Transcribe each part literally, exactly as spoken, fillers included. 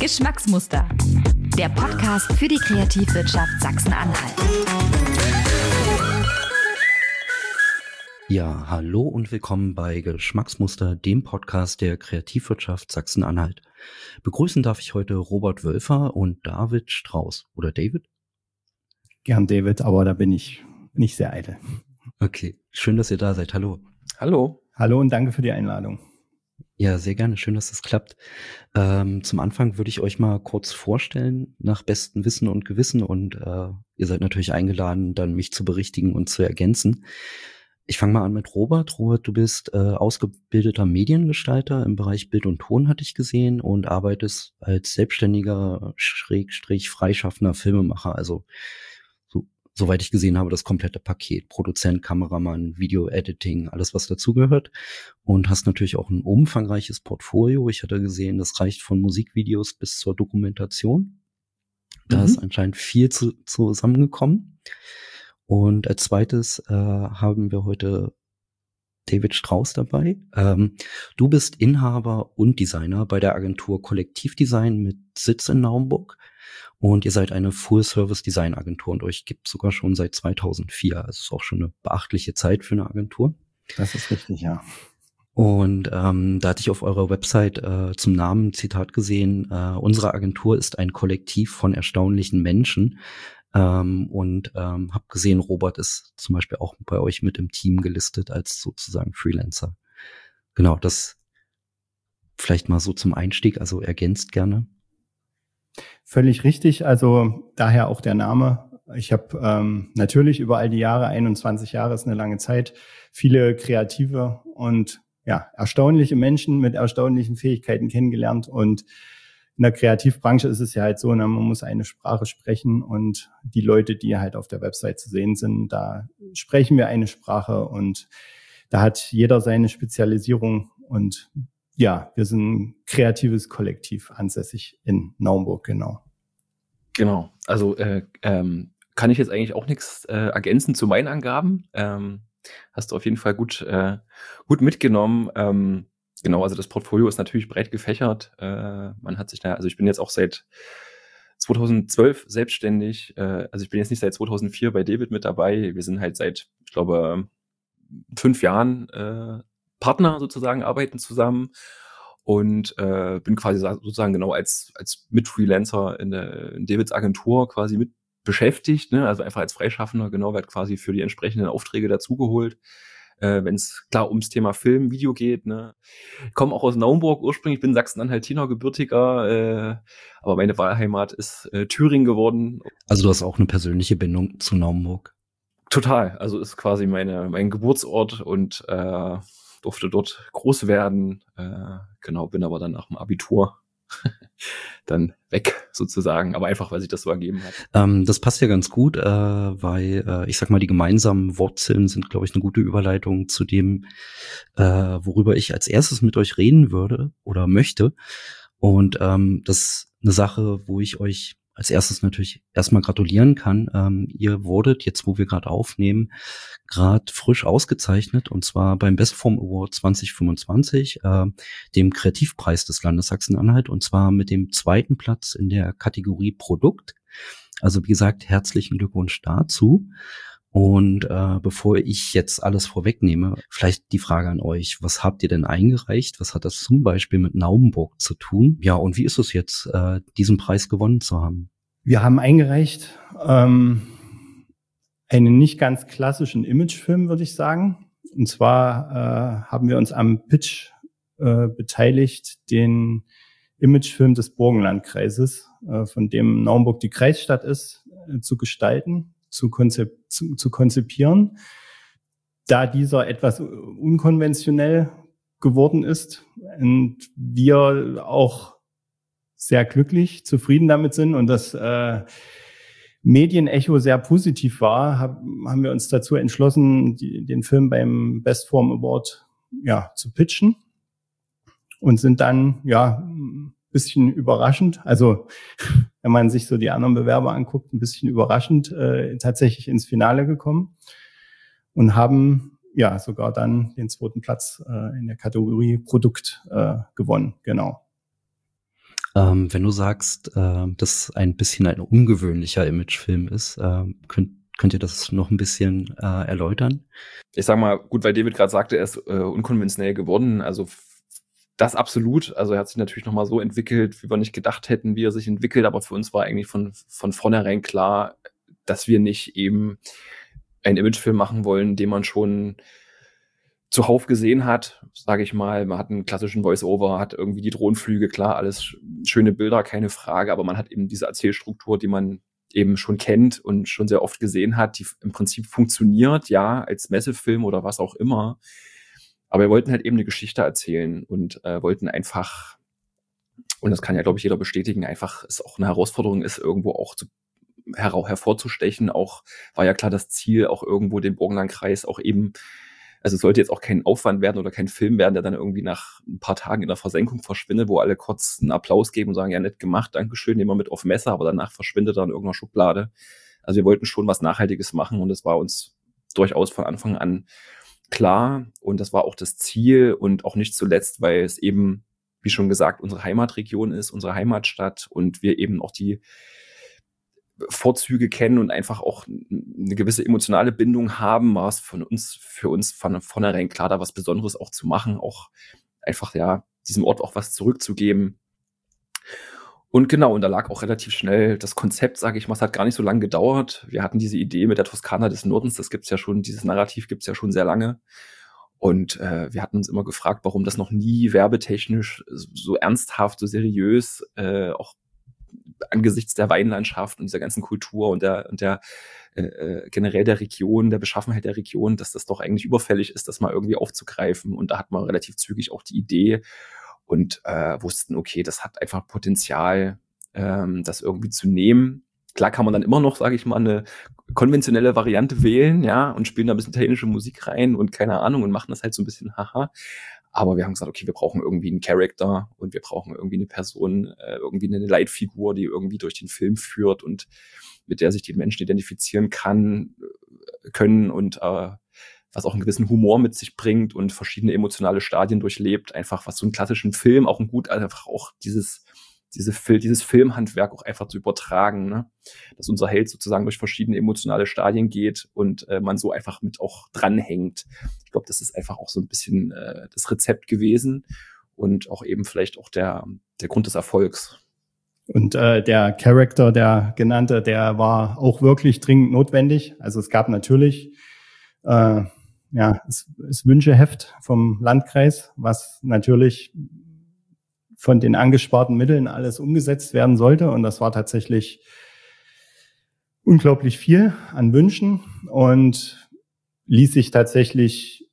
Geschmacksmuster. Der Podcast für die Kreativwirtschaft Sachsen-Anhalt. Ja, hallo und willkommen bei Geschmacksmuster, dem Podcast der Kreativwirtschaft Sachsen-Anhalt. Begrüßen darf ich heute Robert Wölfer und David Strauß. Oder David? Gern David, aber da bin ich nicht sehr eitel. Okay, schön, dass ihr da seid. Hallo. Hallo. Hallo und danke für die Einladung. Ja, sehr gerne. Schön, dass das klappt. Ähm, zum Anfang würde ich euch mal kurz vorstellen, nach bestem Wissen und Gewissen. Und äh, ihr seid natürlich eingeladen, dann mich zu berichtigen und zu ergänzen. Ich fange mal an mit Robert. Robert, du bist äh, ausgebildeter Mediengestalter im Bereich Bild und Ton, hatte ich gesehen, und arbeitest als selbstständiger, Schrägstrich, freischaffender Filmemacher. Also so, soweit ich gesehen habe, das komplette Paket. Produzent, Kameramann, Video-Editing, alles, was dazugehört. Und hast natürlich auch ein umfangreiches Portfolio. Ich hatte gesehen, das reicht von Musikvideos bis zur Dokumentation. Da mhm. ist anscheinend viel zu, zusammengekommen. Und als zweites äh, haben wir heute David Strauß dabei. Ähm, du bist Inhaber und Designer bei der Agentur Kollektivdesign mit Sitz in Naumburg. Und ihr seid eine Full-Service-Design-Agentur und euch gibt es sogar schon seit zweitausendvier. Also ist auch schon eine beachtliche Zeit für eine Agentur. Das ist richtig, ja. Und ähm, da hatte ich auf eurer Website äh, zum Namen ein Zitat gesehen, äh, unsere Agentur ist ein Kollektiv von erstaunlichen Menschen. Ähm, und ähm, habe gesehen, Robert ist zum Beispiel auch bei euch mit im Team gelistet als sozusagen Freelancer. Genau, das vielleicht mal so zum Einstieg, also ergänzt gerne. Völlig richtig, also daher auch der Name. Ich habe ähm, natürlich über all die Jahre, einundzwanzig Jahre ist eine lange Zeit, viele kreative und ja erstaunliche Menschen mit erstaunlichen Fähigkeiten kennengelernt. Und in der Kreativbranche ist es ja halt so, man muss eine Sprache sprechen, und die Leute, die halt auf der Website zu sehen sind, da sprechen wir eine Sprache, und da hat jeder seine Spezialisierung. Und ja, wir sind ein kreatives Kollektiv, ansässig in Naumburg, genau. Genau, also äh, ähm, kann ich jetzt eigentlich auch nichts äh, ergänzen zu meinen Angaben. Ähm, hast du auf jeden Fall gut, äh, gut mitgenommen. Ähm, Genau, also das Portfolio ist natürlich breit gefächert. Äh, man hat sich da, also ich bin jetzt auch seit zweitausendzwölf selbstständig. Äh, also ich bin jetzt nicht seit zweitausendvier bei David mit dabei. Wir sind halt seit, ich glaube, fünf Jahren äh, Partner sozusagen, arbeiten zusammen, und äh, bin quasi sozusagen genau als als Mitfreelancer in der in Davids Agentur quasi mit beschäftigt, ne? Also einfach als Freischaffender, genau, wird quasi für die entsprechenden Aufträge dazugeholt. Äh, wenn es klar ums Thema Film, Video geht, ne. Ich komme auch aus Naumburg ursprünglich, bin Sachsen-Anhaltiner, gebürtiger, äh, aber meine Wahlheimat ist äh, Thüringen geworden. Also du hast auch eine persönliche Bindung zu Naumburg? Total, also ist quasi meine mein Geburtsort, und äh, durfte dort groß werden. Äh, genau, bin aber dann nach dem Abitur dann weg sozusagen, aber einfach, weil sich das so ergeben hat. Ähm, das passt ja ganz gut, äh, weil äh, ich sag mal, die gemeinsamen Wurzeln sind, glaube ich, eine gute Überleitung zu dem, äh, worüber ich als erstes mit euch reden würde oder möchte. Und ähm, das ist eine Sache, wo ich euch als erstes natürlich erstmal gratulieren kann. Ähm, ihr wurdet, jetzt wo wir gerade aufnehmen, gerade frisch ausgezeichnet, und zwar beim Bestform Award zwanzig fünfundzwanzig, äh, dem Kreativpreis des Landes Sachsen-Anhalt, und zwar mit dem zweiten Platz in der Kategorie Produkt. Also wie gesagt, herzlichen Glückwunsch dazu. Und äh, bevor ich jetzt alles vorwegnehme, vielleicht die Frage an euch: Was habt ihr denn eingereicht? Was hat das zum Beispiel mit Naumburg zu tun? Ja, und wie ist es jetzt, äh, diesen Preis gewonnen zu haben? Wir haben eingereicht ähm, einen nicht ganz klassischen Imagefilm, würde ich sagen. Und zwar äh, haben wir uns am Pitch äh, beteiligt, den Imagefilm des Burgenlandkreises, äh, von dem Naumburg die Kreisstadt ist, äh, zu gestalten. Zu, konzep- zu, zu konzipieren, da dieser etwas unkonventionell geworden ist und wir auch sehr glücklich, zufrieden damit sind und das äh, Medienecho sehr positiv war, hab, haben wir uns dazu entschlossen, die, den Film beim Bestform Award ja, zu pitchen, und sind dann ja bisschen überraschend, also wenn man sich so die anderen Bewerber anguckt, ein bisschen überraschend äh, tatsächlich ins Finale gekommen und haben ja sogar dann den zweiten Platz äh, in der Kategorie Produkt äh, gewonnen, genau. Ähm, wenn du sagst, äh, dass ein bisschen ein ungewöhnlicher Imagefilm ist, äh, könnt, könnt ihr das noch ein bisschen äh, erläutern? Ich sag mal, gut, weil David gerade sagte, er ist äh, unkonventionell geworden, also f- das absolut. Also er hat sich natürlich nochmal so entwickelt, wie wir nicht gedacht hätten, wie er sich entwickelt, aber für uns war eigentlich von, von vornherein klar, dass wir nicht eben einen Imagefilm machen wollen, den man schon zuhauf gesehen hat, sage ich mal. Man hat einen klassischen Voice-Over, hat irgendwie die Drohnenflüge, klar, alles sch- schöne Bilder, keine Frage, aber man hat eben diese Erzählstruktur, die man eben schon kennt und schon sehr oft gesehen hat, die im Prinzip funktioniert, ja, als Messefilm oder was auch immer. Aber wir wollten halt eben eine Geschichte erzählen und äh, wollten einfach, und das kann ja, glaube ich, jeder bestätigen, einfach es auch eine Herausforderung ist, irgendwo auch zu hera- hervorzustechen. Auch war ja klar das Ziel, auch irgendwo den Burgenlandkreis auch eben, also es sollte jetzt auch kein Aufwand werden oder kein Film werden, der dann irgendwie nach ein paar Tagen in der Versenkung verschwindet, wo alle kurz einen Applaus geben und sagen, ja, nett gemacht, Dankeschön, nehmen wir mit auf Messer, aber danach verschwindet er in irgendeiner Schublade. Also wir wollten schon was Nachhaltiges machen und das war uns durchaus von Anfang an klar und das war auch das Ziel und auch nicht zuletzt, weil es eben, wie schon gesagt, unsere Heimatregion ist, unsere Heimatstadt und wir eben auch die Vorzüge kennen und einfach auch eine gewisse emotionale Bindung haben, war es von uns, für uns von vornherein klar, da was Besonderes auch zu machen, auch einfach, ja, diesem Ort auch was zurückzugeben. Und genau, und da lag auch relativ schnell das Konzept, sage ich mal, es hat gar nicht so lange gedauert. Wir hatten diese Idee mit der Toskana des Nordens, das gibt's ja schon, dieses Narrativ gibt's ja schon sehr lange. Und äh, wir hatten uns immer gefragt, warum das noch nie werbetechnisch so ernsthaft, so seriös, äh, auch angesichts der Weinlandschaft und dieser ganzen Kultur und der, und der äh, generell der Region, der Beschaffenheit der Region, dass das doch eigentlich überfällig ist, das mal irgendwie aufzugreifen. Und da hat man relativ zügig auch die Idee und äh, wussten, okay, das hat einfach Potenzial, ähm, das irgendwie zu nehmen. Klar kann man dann immer noch, sage ich mal, eine konventionelle Variante wählen, ja, und spielen da ein bisschen italienische Musik rein und keine Ahnung und machen das halt so ein bisschen haha. Aber wir haben gesagt, okay, wir brauchen irgendwie einen Charakter und wir brauchen irgendwie eine Person, äh, irgendwie eine Leitfigur, die irgendwie durch den Film führt und mit der sich die Menschen identifizieren kann, können und äh, was auch einen gewissen Humor mit sich bringt und verschiedene emotionale Stadien durchlebt. Einfach was so einen klassischen Film auch ein gut, einfach auch dieses diese Fil- dieses Filmhandwerk auch einfach zu übertragen, ne? Dass unser Held sozusagen durch verschiedene emotionale Stadien geht und äh, man so einfach mit auch dranhängt. Ich glaube, das ist einfach auch so ein bisschen äh, das Rezept gewesen und auch eben vielleicht auch der, der Grund des Erfolgs. Und äh, der Charakter, der genannte, der war auch wirklich dringend notwendig. Also es gab natürlich äh, ja das, das Wünscheheft vom Landkreis, was natürlich von den angesparten Mitteln alles umgesetzt werden sollte. Und das war tatsächlich unglaublich viel an Wünschen und ließ sich tatsächlich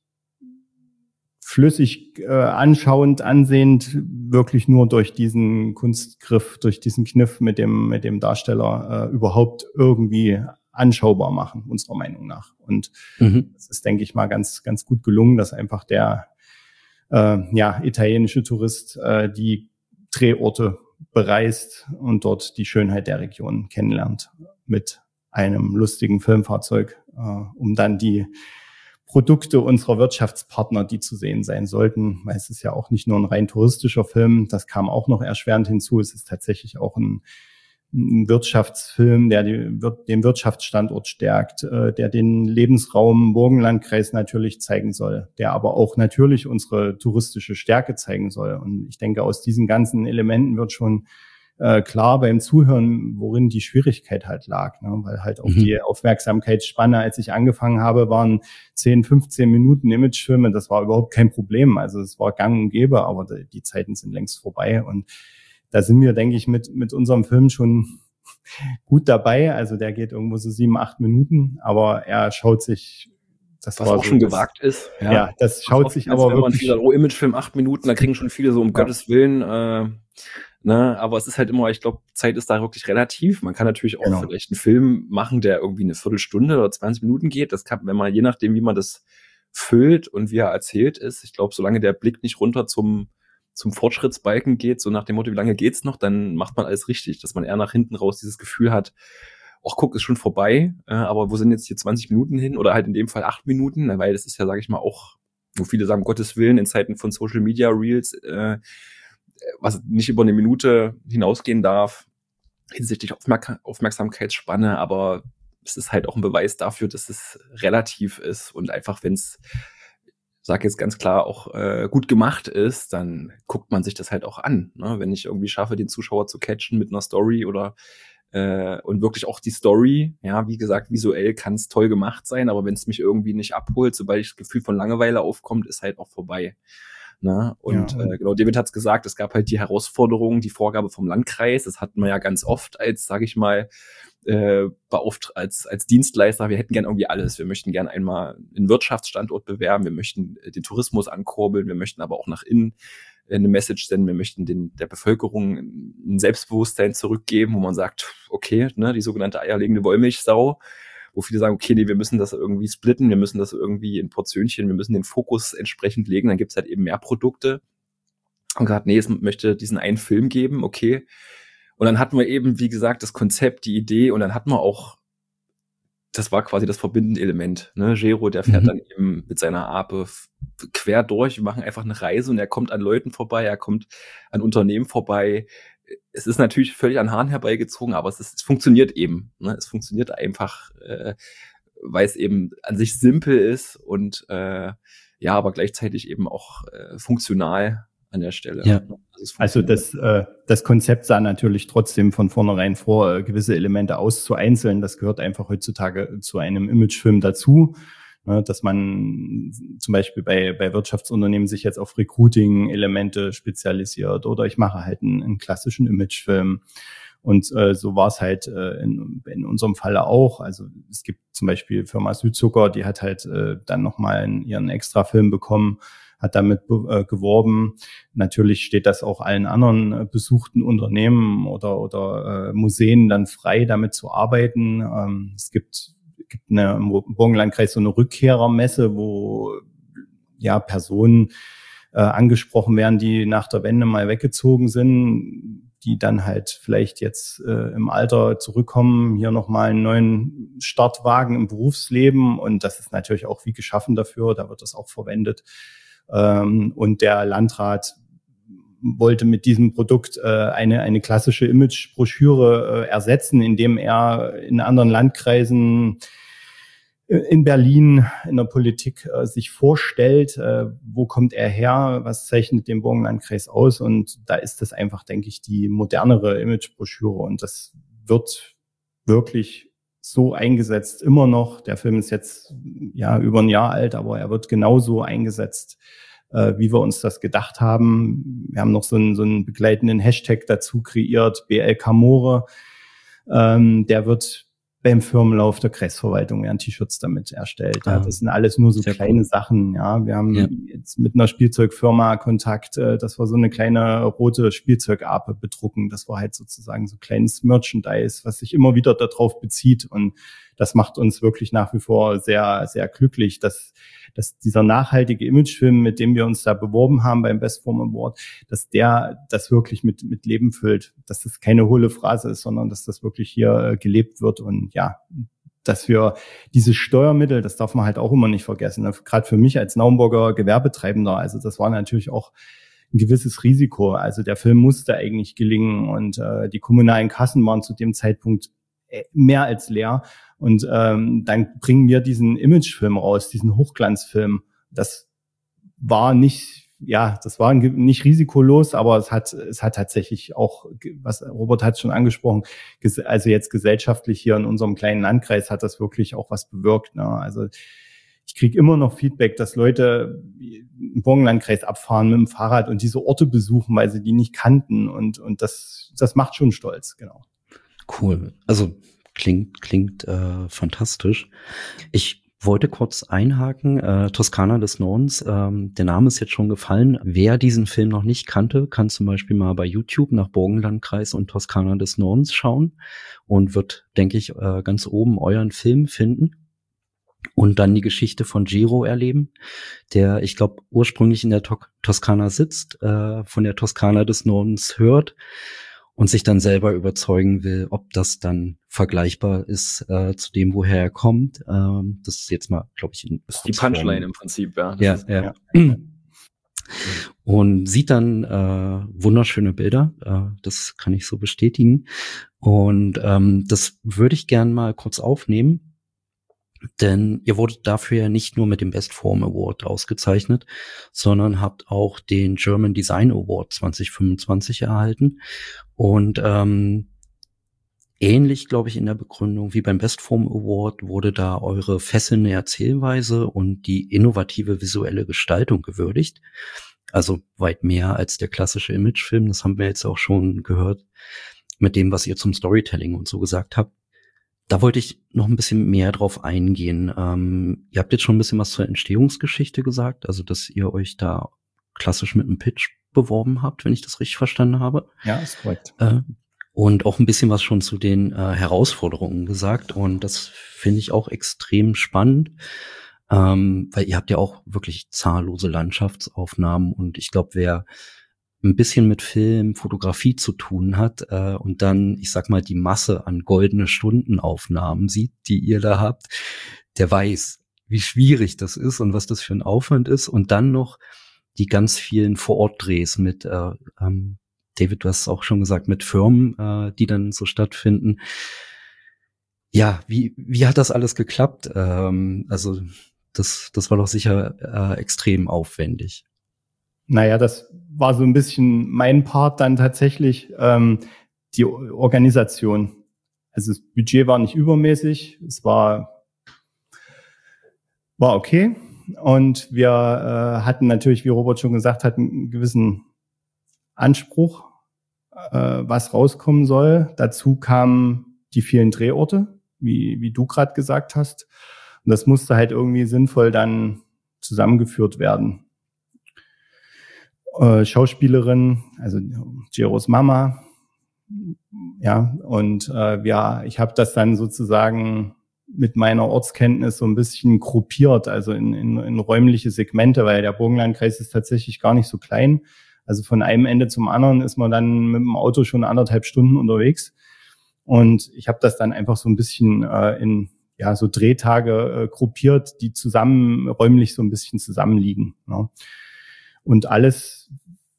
flüssig äh, anschauend, ansehend wirklich nur durch diesen Kunstgriff, durch diesen Kniff mit dem mit dem Darsteller äh, überhaupt irgendwie anschaubar machen, unserer Meinung nach. Und mhm. das ist, denke ich mal, ganz ganz gut gelungen, dass einfach der äh, ja italienische Tourist äh, die Drehorte bereist und dort die Schönheit der Region kennenlernt mit einem lustigen Filmfahrzeug, äh, um dann die Produkte unserer Wirtschaftspartner, die zu sehen sein sollten, weil es ist ja auch nicht nur ein rein touristischer Film, das kam auch noch erschwerend hinzu, es ist tatsächlich auch ein, ein Wirtschaftsfilm, der die, den Wirtschaftsstandort stärkt, äh, der den Lebensraum Burgenlandkreis natürlich zeigen soll, der aber auch natürlich unsere touristische Stärke zeigen soll. Und ich denke, aus diesen ganzen Elementen wird schon äh, klar beim Zuhören, worin die Schwierigkeit halt lag, ne? Weil halt auch mhm. die Aufmerksamkeitsspanne, als ich angefangen habe, waren zehn, fünfzehn Minuten Imagefilme. Das war überhaupt kein Problem. Also es war gang und gäbe, aber die, die Zeiten sind längst vorbei. Und da sind wir, denke ich, mit mit unserem Film schon gut dabei. Also der geht irgendwo so sieben, acht Minuten, aber er schaut sich, das was war auch so schon das, gewagt ist. Ja, ja das schaut sich aber wenn wirklich. Wenn man oh, Imagefilm acht Minuten, da kriegen schon viele so um ja. Gottes Willen. Äh, ne, aber es ist halt immer, ich glaube, Zeit ist da wirklich relativ. Man kann natürlich auch genau. vielleicht einen Film machen, der irgendwie eine Viertelstunde oder zwanzig Minuten geht. Das kann, wenn man je nachdem, wie man das füllt und wie er erzählt ist. Ich glaube, solange der Blick nicht runter zum zum Fortschrittsbalken geht, so nach dem Motto, wie lange geht's noch, dann macht man alles richtig, dass man eher nach hinten raus dieses Gefühl hat, ach guck, ist schon vorbei, äh, aber wo sind jetzt hier zwanzig Minuten hin oder halt in dem Fall acht Minuten, weil das ist ja, sage ich mal, auch, wo viele sagen, um Gottes Willen, in Zeiten von Social Media Reels, äh, was nicht über eine Minute hinausgehen darf, hinsichtlich Aufmerk- Aufmerksamkeitsspanne, aber es ist halt auch ein Beweis dafür, dass es relativ ist und einfach, wenn es, sag jetzt ganz klar, auch äh, gut gemacht ist, dann guckt man sich das halt auch an. Ne? Wenn ich irgendwie schaffe, den Zuschauer zu catchen mit einer Story oder äh, und wirklich auch die Story, ja, wie gesagt, visuell kann es toll gemacht sein, aber wenn es mich irgendwie nicht abholt, sobald das Gefühl von Langeweile aufkommt, ist halt auch vorbei. Ne? Und, ja, und äh, genau, David hat's gesagt, es gab halt die Herausforderung, die Vorgabe vom Landkreis, das hatten wir ja ganz oft als, sage ich mal, äh, beauft- als, als Dienstleister, wir hätten gern irgendwie alles. Wir möchten gern einmal einen Wirtschaftsstandort bewerben, wir möchten den Tourismus ankurbeln, wir möchten aber auch nach innen eine Message senden, wir möchten den, der Bevölkerung ein Selbstbewusstsein zurückgeben, wo man sagt, okay, ne, die sogenannte eierlegende Wollmilchsau, wo viele sagen, okay, nee, wir müssen das irgendwie splitten, wir müssen das irgendwie in Portionchen, wir müssen den Fokus entsprechend legen, dann gibt's halt eben mehr Produkte. Und gesagt, nee, es möchte diesen einen Film geben, okay. Und dann hatten wir eben, wie gesagt, das Konzept, die Idee und dann hatten wir auch, das war quasi das verbindende Element. Ne? Gero, der fährt mhm. dann eben mit seiner Ape f- quer durch, wir machen einfach eine Reise und er kommt an Leuten vorbei, er kommt an Unternehmen vorbei. Es ist natürlich völlig an Haaren herbeigezogen, aber es, ist, es funktioniert eben. Ne? Es funktioniert einfach, äh, weil es eben an sich simpel ist und äh, ja, aber gleichzeitig eben auch äh, funktional an der Stelle. Ja. Also das, äh, das Konzept sah natürlich trotzdem von vornherein vor, äh, gewisse Elemente auszueinzeln. Das gehört einfach heutzutage zu einem Imagefilm dazu, ne, dass man zum Beispiel bei, bei Wirtschaftsunternehmen sich jetzt auf Recruiting-Elemente spezialisiert oder ich mache halt einen, einen klassischen Imagefilm. Und äh, so war es halt äh, in, in unserem Falle auch. Also es gibt zum Beispiel Firma Südzucker, die hat halt äh, dann nochmal ihren Extrafilm bekommen, hat damit äh, geworben. Natürlich steht das auch allen anderen äh, besuchten Unternehmen oder oder äh, Museen dann frei, damit zu arbeiten. Ähm, es gibt, gibt eine, im Burgenlandkreis so eine Rückkehrermesse, wo ja Personen äh, angesprochen werden, die nach der Wende mal weggezogen sind, die dann halt vielleicht jetzt äh, im Alter zurückkommen, hier nochmal einen neuen Start wagen im Berufsleben. Und das ist natürlich auch wie geschaffen dafür, da wird das auch verwendet. Ähm, und der Landrat wollte mit diesem Produkt äh, eine eine klassische Imagebroschüre äh, ersetzen, indem er in anderen Landkreisen äh, in Berlin in der Politik äh, sich vorstellt, äh, wo kommt er her, was zeichnet den Burgenlandkreis aus, und da ist das einfach, denke ich, die modernere Imagebroschüre und das wird wirklich so eingesetzt, immer noch. Der Film ist jetzt ja über ein Jahr alt, aber er wird genauso eingesetzt, äh, wie wir uns das gedacht haben. Wir haben noch so einen, so einen begleitenden Hashtag dazu kreiert, B L K More. Ähm, der wird beim Firmenlauf der Kreisverwaltung werden T-Shirts damit erstellt. Ja, das sind alles nur so Sehr kleine cool. Sachen. Ja, wir haben ja. jetzt mit einer Spielzeugfirma Kontakt, äh, dass wir so eine kleine rote Spielzeugape bedrucken. Das war halt sozusagen so kleines Merchandise, was sich immer wieder darauf bezieht. Und das macht uns wirklich nach wie vor sehr, sehr glücklich, dass, dass dieser nachhaltige Imagefilm, mit dem wir uns da beworben haben beim Best Film Award, dass der das wirklich mit, mit Leben füllt. Dass das keine hohle Phrase ist, sondern dass das wirklich hier äh, gelebt wird. Und ja, dass wir diese Steuermittel, das darf man halt auch immer nicht vergessen, ne? Gerade für mich als Naumburger Gewerbetreibender, also das war natürlich auch ein gewisses Risiko. Also der Film musste eigentlich gelingen und äh, die kommunalen Kassen waren zu dem Zeitpunkt mehr als leer. Und ähm, dann bringen wir diesen Imagefilm raus, diesen Hochglanzfilm. Das war nicht, ja, das war nicht risikolos, aber es hat, es hat tatsächlich auch, was Robert hat schon angesprochen, also jetzt gesellschaftlich hier in unserem kleinen Landkreis hat das wirklich auch was bewirkt. Ne? Also ich kriege immer noch Feedback, dass Leute im Burgenlandkreis abfahren mit dem Fahrrad und diese Orte besuchen, weil sie die nicht kannten, und und das, das macht schon stolz, genau. Cool. Also klingt klingt äh, fantastisch. Ich wollte kurz einhaken, äh, Toskana des Nordens, ähm, der Name ist jetzt schon gefallen. Wer diesen Film noch nicht kannte, kann zum Beispiel mal bei YouTube nach Burgenlandkreis und Toskana des Nordens schauen und wird, denke ich, äh, ganz oben euren Film finden und dann die Geschichte von Gero erleben, der, ich glaube, ursprünglich in der to- Toskana sitzt, äh, von der Toskana des Nordens hört und sich dann selber überzeugen will, ob das dann vergleichbar ist äh, zu dem, woher er kommt. Ähm, das ist jetzt mal, glaube ich, in das ist die Punchline im Prinzip, ja. Das ja, ist, ja. ja. und sieht dann äh, wunderschöne Bilder. Äh, das kann ich so bestätigen. Und ähm, das würde ich gern mal kurz aufnehmen, denn ihr wurdet dafür ja nicht nur mit dem Best Form Award ausgezeichnet, sondern habt auch den German Design Award zwanzig fünfundzwanzig erhalten. Und ähm, ähnlich, glaube ich, in der Begründung wie beim Best Form Award wurde da eure fesselnde Erzählweise und die innovative visuelle Gestaltung gewürdigt. Also weit mehr als der klassische Imagefilm. Das haben wir jetzt auch schon gehört mit dem, was ihr zum Storytelling und so gesagt habt. Da wollte ich noch ein bisschen mehr drauf eingehen. Ähm, ihr habt jetzt schon ein bisschen was zur Entstehungsgeschichte gesagt, also dass ihr euch da klassisch mit einem Pitch beworben habt, wenn ich das richtig verstanden habe. Ja, ist korrekt. Äh, und auch ein bisschen was schon zu den äh, Herausforderungen gesagt. Und das finde ich auch extrem spannend, ähm, weil ihr habt ja auch wirklich zahllose Landschaftsaufnahmen. Und ich glaube, wer ein bisschen mit Film, Fotografie zu tun hat äh, und dann, ich sag mal, die Masse an goldene Stundenaufnahmen sieht, die ihr da habt, der weiß, wie schwierig das ist und was das für ein Aufwand ist. Und dann noch die ganz vielen Vor-Ort-Drehs mit, äh, ähm, David, du hast es auch schon gesagt, mit Firmen, äh, die dann so stattfinden. Ja, wie wie hat das alles geklappt? Ähm, also das das war doch sicher äh, extrem aufwendig. Naja, das war so ein bisschen mein Part dann tatsächlich, ähm, die Organisation. Also das Budget war nicht übermäßig, es war, war okay. Und wir äh, hatten natürlich, wie Robert schon gesagt hat, einen gewissen Anspruch, äh, was rauskommen soll. Dazu kamen die vielen Drehorte, wie, wie du gerade gesagt hast. Und das musste halt irgendwie sinnvoll dann zusammengeführt werden. Äh, Schauspielerin, also Jeros Mama, ja, und äh, ja, ich habe das dann sozusagen mit meiner Ortskenntnis so ein bisschen gruppiert, also in, in, in räumliche Segmente, weil der Burgenlandkreis ist tatsächlich gar nicht so klein. Also von einem Ende zum anderen ist man dann mit dem Auto schon anderthalb Stunden unterwegs. Und ich habe das dann einfach so ein bisschen äh, in ja so Drehtage äh, gruppiert, die zusammen räumlich so ein bisschen zusammenliegen. Ne? Und alles,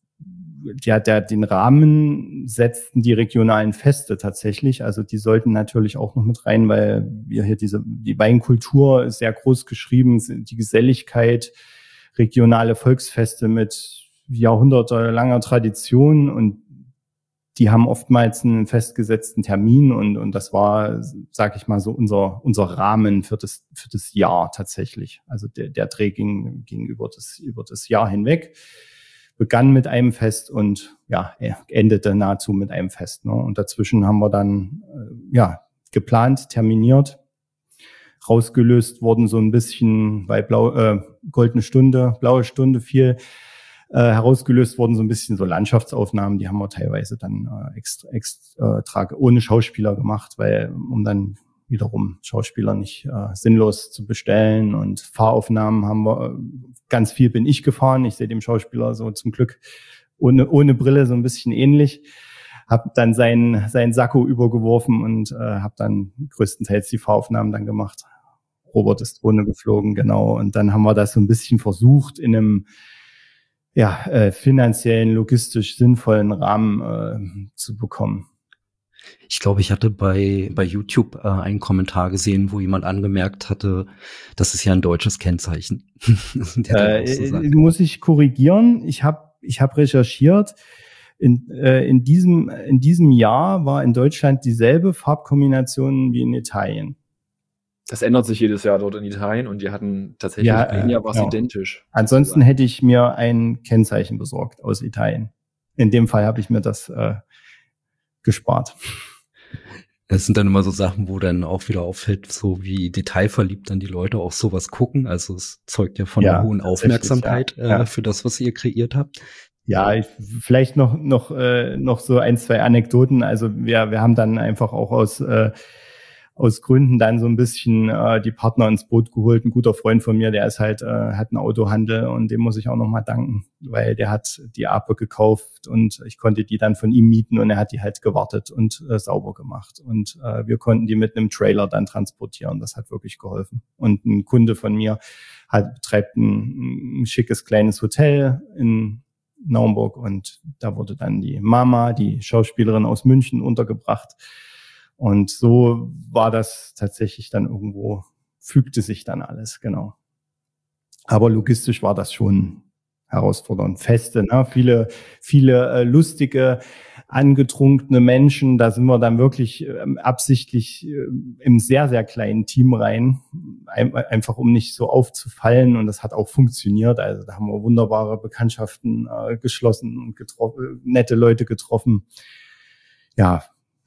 ja, der, den Rahmen setzten die regionalen Feste tatsächlich. Also die sollten natürlich auch noch mit rein, weil wir hier diese, die Weinkultur ist sehr groß geschrieben, die Geselligkeit, regionale Volksfeste mit jahrhundertelanger Tradition und die haben oftmals einen festgesetzten Termin und, und das war, sag ich mal, so unser, unser Rahmen für das, für das Jahr tatsächlich. Also der, der Dreh ging, ging über das, über das Jahr hinweg, begann mit einem Fest und, ja, endete nahezu mit einem Fest, ne? Und dazwischen haben wir dann, ja, geplant, terminiert, rausgelöst wurden so ein bisschen, weil blau, äh, goldene Stunde, blaue Stunde viel, Äh, herausgelöst wurden so ein bisschen so Landschaftsaufnahmen, die haben wir teilweise dann äh, extra, extra äh, ohne Schauspieler gemacht, weil um dann wiederum Schauspieler nicht äh, sinnlos zu bestellen und Fahraufnahmen haben wir, äh, ganz viel bin ich gefahren, ich sehe dem Schauspieler so zum Glück ohne ohne Brille so ein bisschen ähnlich, habe dann seinen seinen Sakko übergeworfen und äh, habe dann größtenteils die Fahraufnahmen dann gemacht. Robert ist Drohne geflogen, genau, und dann haben wir das so ein bisschen versucht in einem ja, äh, finanziellen, logistisch sinnvollen Rahmen äh, zu bekommen. Ich glaube, ich hatte bei bei YouTube äh, einen Kommentar gesehen, wo jemand angemerkt hatte, das ist ja ein deutsches Kennzeichen. äh, so muss ich korrigieren. Ich habe ich hab recherchiert. In, äh, in diesem in diesem Jahr war in Deutschland dieselbe Farbkombination wie in Italien. Das ändert sich jedes Jahr dort in Italien und die hatten tatsächlich, ja, ein Jahr war es genau. identisch. Ansonsten hätte ich mir ein Kennzeichen besorgt aus Italien. In dem Fall habe ich mir das äh, gespart. Das sind dann immer so Sachen, wo dann auch wieder auffällt, so wie detailverliebt dann die Leute auch sowas gucken. Also es zeugt ja von ja, einer hohen Aufmerksamkeit ja, ja. Äh, für das, was ihr kreiert habt. Ja, ich, vielleicht noch noch äh, noch so ein, zwei Anekdoten. Also wir wir haben dann einfach auch aus äh, aus Gründen dann so ein bisschen äh, die Partner ins Boot geholt. Ein guter Freund von mir, der ist halt, äh, hat einen Autohandel und dem muss ich auch nochmal danken, weil der hat die Ape gekauft und ich konnte die dann von ihm mieten und er hat die halt gewartet und äh, sauber gemacht. Und äh, wir konnten die mit einem Trailer dann transportieren. Das hat wirklich geholfen. Und ein Kunde von mir hat, betreibt ein, ein schickes kleines Hotel in Naumburg und da wurde dann die Mama, die Schauspielerin aus München, untergebracht. Und so war das tatsächlich dann irgendwo, fügte sich dann alles, genau. Aber logistisch war das schon herausfordernd. Feste, ne? Viele, viele äh, lustige, angetrunkene Menschen. Da sind wir dann wirklich äh, absichtlich äh, im sehr, sehr kleinen Team rein, ein, einfach um nicht so aufzufallen. Und das hat auch funktioniert. Also da haben wir wunderbare Bekanntschaften äh, geschlossen und getroffen, nette Leute getroffen. Ja,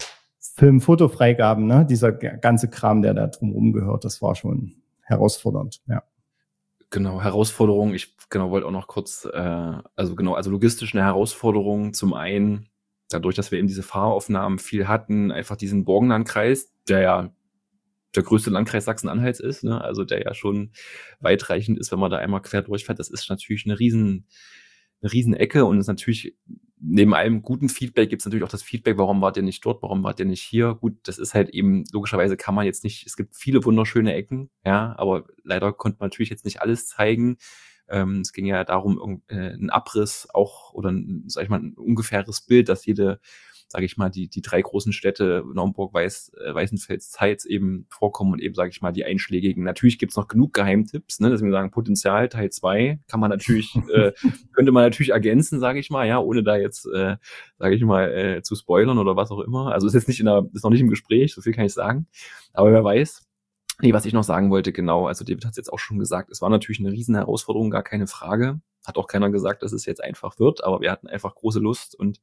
Film, Fotofreigaben, ne? Dieser ganze Kram, der da drumherum gehört, das war schon herausfordernd, ja. Genau, Herausforderung. Ich genau wollte auch noch kurz, äh, also genau, also logistisch eine Herausforderung. Zum einen, dadurch, dass wir eben diese Fahraufnahmen viel hatten, einfach diesen Burgenlandkreis, der ja der größte Landkreis Sachsen-Anhalts ist, ne? Also der ja schon weitreichend ist, wenn man da einmal quer durchfährt. Das ist natürlich eine riesen, eine riesen Ecke und ist natürlich neben allem guten Feedback gibt es natürlich auch das Feedback, warum wart ihr nicht dort, warum wart ihr nicht hier? Gut, das ist halt eben, logischerweise kann man jetzt nicht, es gibt viele wunderschöne Ecken, ja, aber leider konnte man natürlich jetzt nicht alles zeigen. Ähm, es ging ja darum, äh, einen Abriss auch oder ein, sag ich mal, ein ungefähres Bild, dass jede, sage ich mal, die die drei großen Städte Naumburg, Weiß, äh, Weißenfels, Zeitz eben vorkommen und eben, sage ich mal, die einschlägigen. Natürlich gibt's noch genug Geheimtipps, ne, dass wir sagen, Potenzial Teil zwei kann man natürlich, äh, könnte man natürlich ergänzen, sage ich mal, ja, ohne da jetzt, äh, sage ich mal, äh, zu spoilern oder was auch immer. Also ist jetzt nicht in der, ist noch nicht im Gespräch, so viel kann ich sagen. Aber wer weiß. Nee, was ich noch sagen wollte, genau, also David hat es jetzt auch schon gesagt, es war natürlich eine riesen Herausforderung, gar keine Frage. Hat auch keiner gesagt, dass es jetzt einfach wird, aber wir hatten einfach große Lust und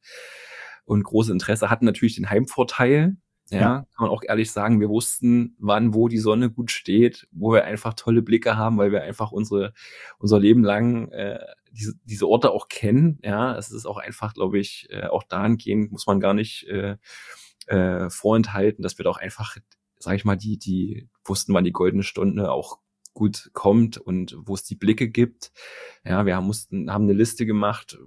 und große Interesse, hatten natürlich den Heimvorteil, ja, ja, kann man auch ehrlich sagen, wir wussten, wann, wo die Sonne gut steht, wo wir einfach tolle Blicke haben, weil wir einfach unsere unser Leben lang äh, diese diese Orte auch kennen, ja, es ist auch einfach, glaube ich, äh, auch dahingehend muss man gar nicht äh, äh, vorenthalten, dass wir doch einfach, sag ich mal, die die wussten, wann die goldene Stunde auch gut kommt und wo es die Blicke gibt. Ja, wir haben mussten haben eine Liste gemacht,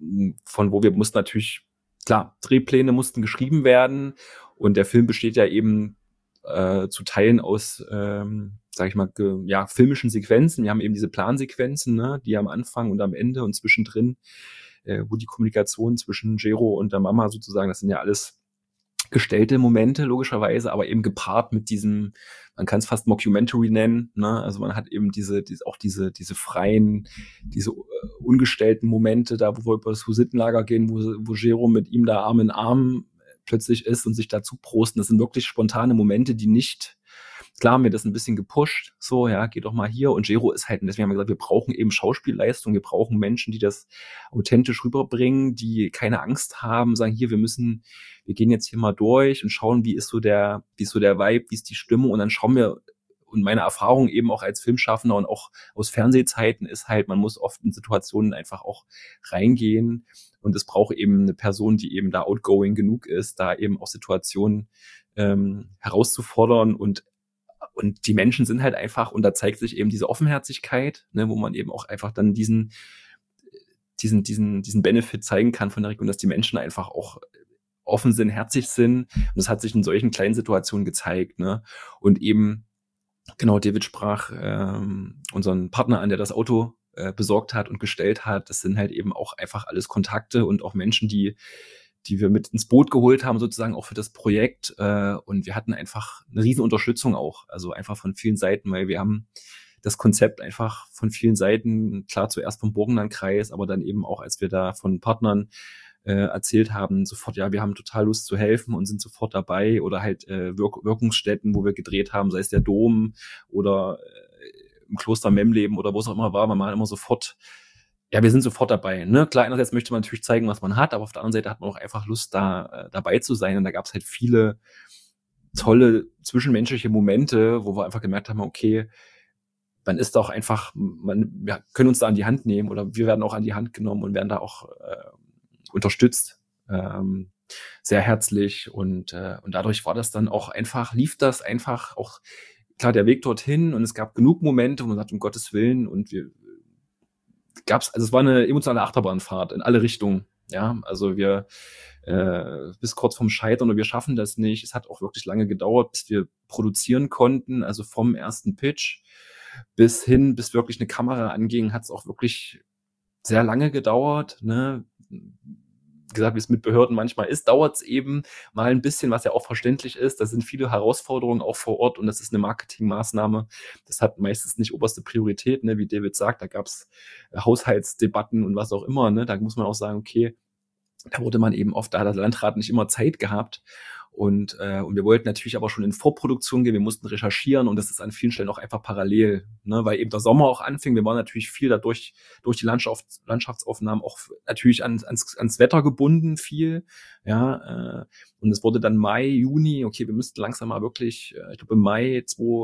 von wo wir mussten natürlich, klar, Drehpläne mussten geschrieben werden und der Film besteht ja eben äh, zu Teilen aus, ähm, sag ich mal, ge, ja, filmischen Sequenzen. Wir haben eben diese Plansequenzen, ne, die am Anfang und am Ende und zwischendrin, äh, wo die Kommunikation zwischen Gero und der Mama sozusagen, das sind ja alles gestellte Momente, logischerweise, aber eben gepaart mit diesem, man kann es fast Mockumentary nennen, ne? Also man hat eben diese, diese auch diese, diese freien, diese uh, ungestellten Momente, da wo wir über das Hussittenlager gehen, wo, wo Gero mit ihm da Arm in Arm plötzlich ist und sich dazu prosten. Das sind wirklich spontane Momente, die nicht, klar haben wir das ein bisschen gepusht, so, ja, geh doch mal hier. Und Gero ist halt, und deswegen haben wir gesagt, wir brauchen eben Schauspielleistung, wir brauchen Menschen, die das authentisch rüberbringen, die keine Angst haben, sagen, hier, wir müssen, wir gehen jetzt hier mal durch und schauen, wie ist so der, wie ist so der Vibe, wie ist die Stimmung, und dann schauen wir, und meine Erfahrung eben auch als Filmschaffender und auch aus Fernsehzeiten ist halt, man muss oft in Situationen einfach auch reingehen und es braucht eben eine Person, die eben da outgoing genug ist, da eben auch Situationen ähm, herauszufordern und Und die Menschen sind halt einfach, und da zeigt sich eben diese Offenherzigkeit, ne, wo man eben auch einfach dann diesen, diesen, diesen, diesen Benefit zeigen kann von der Region, dass die Menschen einfach auch offen sind, herzig sind. Und das hat sich in solchen kleinen Situationen gezeigt, ne. Und eben, genau, David sprach ähm, unseren Partner an, der das Auto äh, besorgt hat und gestellt hat. Das sind halt eben auch einfach alles Kontakte und auch Menschen, die die wir mit ins Boot geholt haben, sozusagen auch für das Projekt. Äh, und wir hatten einfach eine riesen Unterstützung auch, also einfach von vielen Seiten, weil wir haben das Konzept einfach von vielen Seiten, klar zuerst vom Burgenlandkreis, aber dann eben auch, als wir da von Partnern äh, erzählt haben, sofort, ja, wir haben total Lust zu helfen und sind sofort dabei, oder halt äh, Wirk- Wirkungsstätten, wo wir gedreht haben, sei es der Dom oder äh, im Kloster Memleben oder wo es auch immer war, man war immer sofort, ja, wir sind sofort dabei, ne? Klar, einerseits möchte man natürlich zeigen, was man hat, aber auf der anderen Seite hat man auch einfach Lust, da äh, dabei zu sein. Und da gab es halt viele tolle zwischenmenschliche Momente, wo wir einfach gemerkt haben, okay, man ist auch einfach, man, wir können uns da an die Hand nehmen oder wir werden auch an die Hand genommen und werden da auch äh, unterstützt. Ähm, sehr herzlich und, äh, und dadurch war das dann auch einfach, lief das einfach auch, klar, der Weg dorthin und es gab genug Momente, wo man sagt, um Gottes Willen und wir gab's, also es war eine emotionale Achterbahnfahrt in alle Richtungen, ja, also wir äh, bis kurz vorm Scheitern und wir schaffen das nicht. Es hat auch wirklich lange gedauert, bis wir produzieren konnten, also vom ersten Pitch bis hin, bis wirklich eine Kamera anging, hat es auch wirklich sehr lange gedauert, ne? Wie gesagt, wie es mit Behörden manchmal ist, dauert es eben mal ein bisschen, was ja auch verständlich ist. Da sind viele Herausforderungen auch vor Ort und das ist eine Marketingmaßnahme. Das hat meistens nicht oberste Priorität, ne? Wie David sagt, da gab es Haushaltsdebatten und was auch immer, ne? Da muss man auch sagen, okay, da wurde man eben oft, da hat der Landrat nicht immer Zeit gehabt. Und, äh, und wir wollten natürlich aber schon in Vorproduktion gehen, wir mussten recherchieren und das ist an vielen Stellen auch einfach parallel, ne, weil eben der Sommer auch anfing, wir waren natürlich viel dadurch, durch die Landschaft, Landschaftsaufnahmen auch natürlich ans, ans, ans Wetter gebunden viel, ja, äh, und es wurde dann Mai, Juni, okay, wir müssten langsam mal wirklich, äh, ich glaube im Mai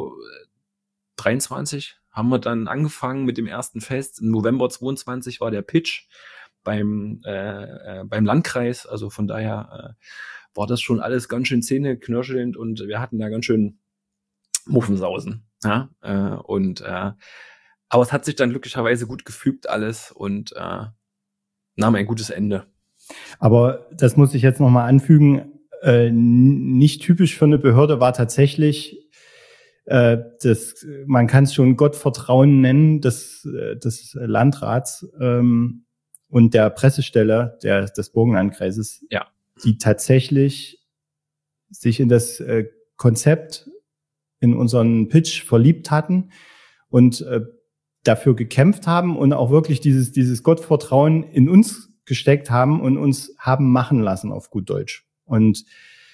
zweitausenddreiundzwanzig haben wir dann angefangen mit dem ersten Fest, im November zweiundzwanzig war der Pitch beim, äh, äh, beim Landkreis, also von daher, äh, war das schon alles ganz schön zähneknirschelnd und wir hatten da ganz schön Muffensausen. Ja? Äh, und äh, aber es hat sich dann glücklicherweise gut gefügt alles und äh, nahm ein gutes Ende. Aber das muss ich jetzt nochmal anfügen, äh, nicht typisch für eine Behörde war tatsächlich, äh, das, man kann es schon Gottvertrauen nennen, des, des Landrats ähm, und der Pressestelle der, des Burgenlandkreises. Ja. Die tatsächlich sich in das äh, Konzept, in unseren Pitch verliebt hatten und äh, dafür gekämpft haben und auch wirklich dieses dieses Gottvertrauen in uns gesteckt haben und uns haben machen lassen auf gut Deutsch. Und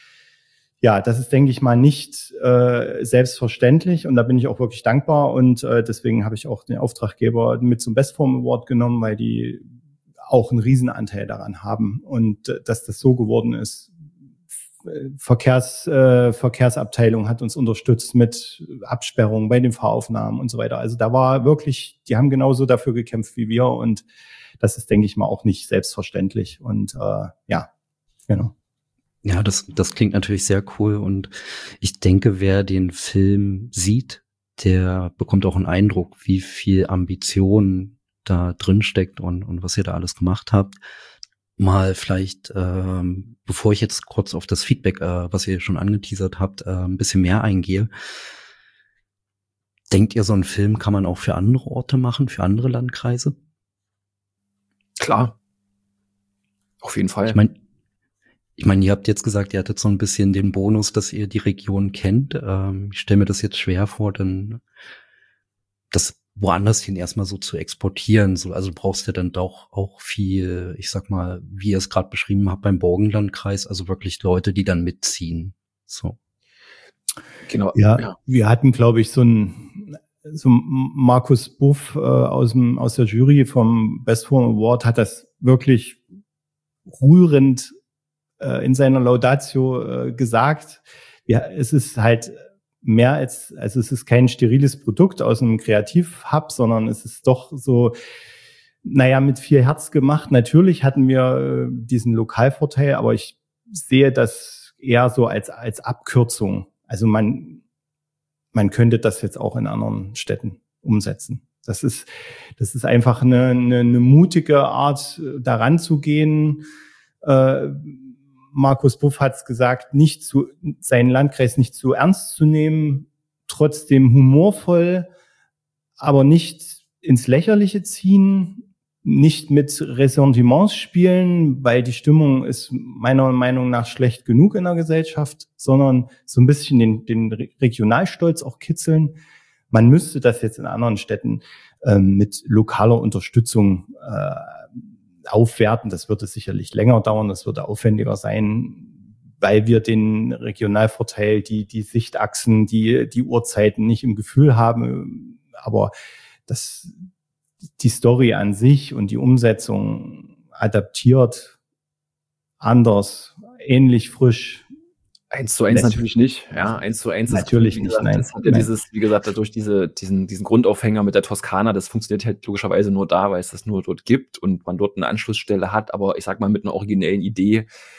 ja, das ist, denke ich mal, nicht äh, selbstverständlich und da bin ich auch wirklich dankbar und äh, deswegen habe ich auch den Auftraggeber mit zum Bestform Award genommen, weil die auch einen Riesenanteil daran haben und äh, dass das so geworden ist. Verkehrs, äh, Verkehrsabteilung hat uns unterstützt mit Absperrungen bei den Fahraufnahmen und so weiter. Also da war wirklich, die haben genauso dafür gekämpft wie wir und das ist, denke ich mal, auch nicht selbstverständlich und äh, ja, genau. Ja, das, das klingt natürlich sehr cool und ich denke, wer den Film sieht, der bekommt auch einen Eindruck, wie viel Ambition da drin steckt und, und was ihr da alles gemacht habt. Mal vielleicht, ähm, bevor ich jetzt kurz auf das Feedback, äh, was ihr schon angeteasert habt, äh, ein bisschen mehr eingehe. Denkt ihr, so einen Film kann man auch für andere Orte machen, für andere Landkreise? Klar. Auf jeden Fall. Ich meine, ich meine, ihr habt jetzt gesagt, ihr hattet so ein bisschen den Bonus, dass ihr die Region kennt. Ähm, ich stelle mir das jetzt schwer vor, denn das woanders hin erstmal so zu exportieren. So, also du brauchst ja dann doch auch viel, ich sag mal, wie ihr es gerade beschrieben habt beim Burgenlandkreis, also wirklich Leute, die dann mitziehen. So. Genau. Ja, ja. Wir hatten, glaube ich, so ein so Markus Buff äh, aus dem aus der Jury vom Bestform Award hat das wirklich rührend äh, in seiner Laudatio äh, gesagt. Ja, es ist halt mehr als, also es ist kein steriles Produkt aus einem Kreativhub, sondern es ist doch so, naja, mit viel Herz gemacht. Natürlich hatten wir äh, diesen Lokalvorteil, aber ich sehe das eher so als als Abkürzung. Also man man könnte das jetzt auch in anderen Städten umsetzen. Das ist das ist einfach eine eine, eine mutige Art, daran zu gehen. Äh, Markus Buff hat es gesagt, nicht zu, seinen Landkreis nicht zu ernst zu nehmen, trotzdem humorvoll, aber nicht ins Lächerliche ziehen, nicht mit Ressentiments spielen, weil die Stimmung ist meiner Meinung nach schlecht genug in der Gesellschaft, sondern so ein bisschen den, den Regionalstolz auch kitzeln. Man müsste das jetzt in anderen Städten ähm, mit lokaler Unterstützung äh, aufwerten. Das würde sicherlich länger dauern, das würde aufwendiger sein, weil wir den Regionalvorteil, die die Sichtachsen, die die Uhrzeiten nicht im Gefühl haben. Aber das, die Story an sich und die Umsetzung adaptiert, anders, ähnlich frisch. Eins zu eins natürlich nicht, ja, eins zu eins. Natürlich ist, nicht, gesagt, nein. Das hat ja nein. dieses, wie gesagt, durch diese, diesen, diesen Grundaufhänger mit der Toskana, das funktioniert halt logischerweise nur da, weil es das nur dort gibt und man dort eine Anschlussstelle hat, aber ich sag mal mit einer originellen Idee,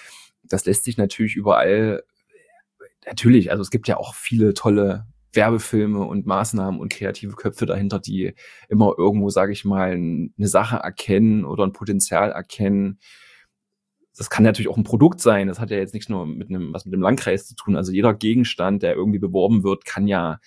das lässt sich natürlich überall, natürlich, also es gibt ja auch viele tolle Werbefilme und Maßnahmen und kreative Köpfe dahinter, die immer irgendwo, sage ich mal, eine Sache erkennen oder ein Potenzial erkennen. Das kann natürlich auch ein Produkt sein. Das hat ja jetzt nicht nur mit einem, was mit dem Landkreis zu tun. Also jeder Gegenstand, der irgendwie beworben wird, kann ja,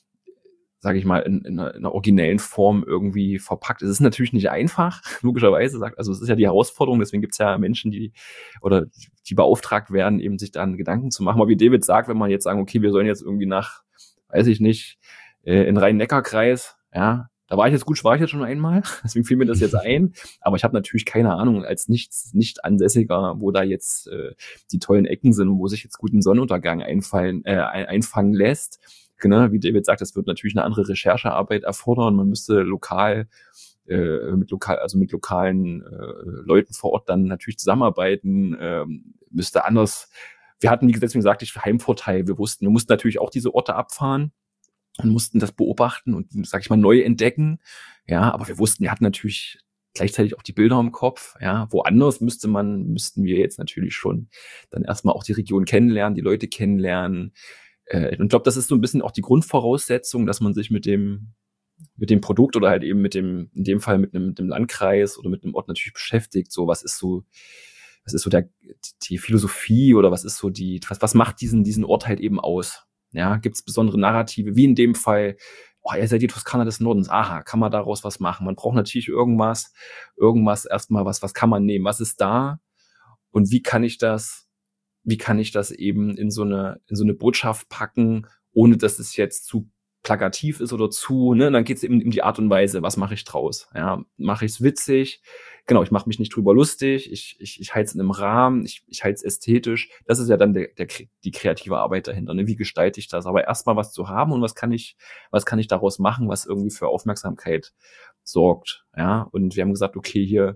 sage ich mal, in, in, einer, in einer originellen Form irgendwie verpackt. Es ist natürlich nicht einfach, logischerweise sagt, also es ist ja die Herausforderung, deswegen gibt es ja Menschen, die oder die beauftragt werden, eben sich dann Gedanken zu machen. Aber wie David sagt, wenn man jetzt sagen, okay, wir sollen jetzt irgendwie nach, weiß ich nicht, äh, in Rhein-Neckar-Kreis, ja, da war ich jetzt gut, war ich jetzt schon einmal, deswegen fiel mir das jetzt ein, aber ich habe natürlich keine Ahnung als nichts, nicht Ansässiger, wo da jetzt äh, die tollen Ecken sind, wo sich jetzt gut ein Sonnenuntergang einfallen, äh, einfangen lässt. Genau, wie David sagt, das wird natürlich eine andere Recherchearbeit erfordern. Man müsste lokal äh, mit lokal, also mit lokalen äh, Leuten vor Ort dann natürlich zusammenarbeiten, äh, müsste anders. Wir hatten, wie gesagt, deswegen sagte ich, Heimvorteil. Wir wussten, wir mussten natürlich auch diese Orte abfahren und mussten das beobachten und, sag ich mal, neu entdecken. Ja, aber wir wussten, wir hatten natürlich gleichzeitig auch die Bilder im Kopf. Ja, woanders müsste man, müssten wir jetzt natürlich schon dann erstmal auch die Region kennenlernen, die Leute kennenlernen. Äh, und ich glaube, das ist so ein bisschen auch die Grundvoraussetzung, dass man sich mit dem mit dem Produkt oder halt eben mit dem, in dem Fall mit einem, mit dem Landkreis oder mit einem Ort natürlich beschäftigt. So, was ist so, was ist so der, die Philosophie oder was ist so die, was, was macht diesen, diesen Ort halt eben aus? Ja, gibt es besondere Narrative, wie in dem Fall, oh, ihr seid die Toskana des Nordens, aha, kann man daraus was machen? Man braucht natürlich irgendwas, irgendwas erstmal, was, was kann man nehmen? Was ist da? Und wie kann ich das, wie kann ich das eben in so eine, in so eine Botschaft packen, ohne dass es jetzt zu plakativ ist oder zu, ne, dann geht es eben um die Art und Weise, was mache ich draus? Ja, mache ich es witzig? Genau, ich mache mich nicht drüber lustig, ich ich ich halte es in einem Rahmen, ich ich halte es ästhetisch. Das ist ja dann der, der die kreative Arbeit dahinter, ne? Wie gestalte ich das? Aber erstmal was zu haben und was kann ich was kann ich daraus machen, was irgendwie für Aufmerksamkeit sorgt, ja? Und wir haben gesagt, okay, hier,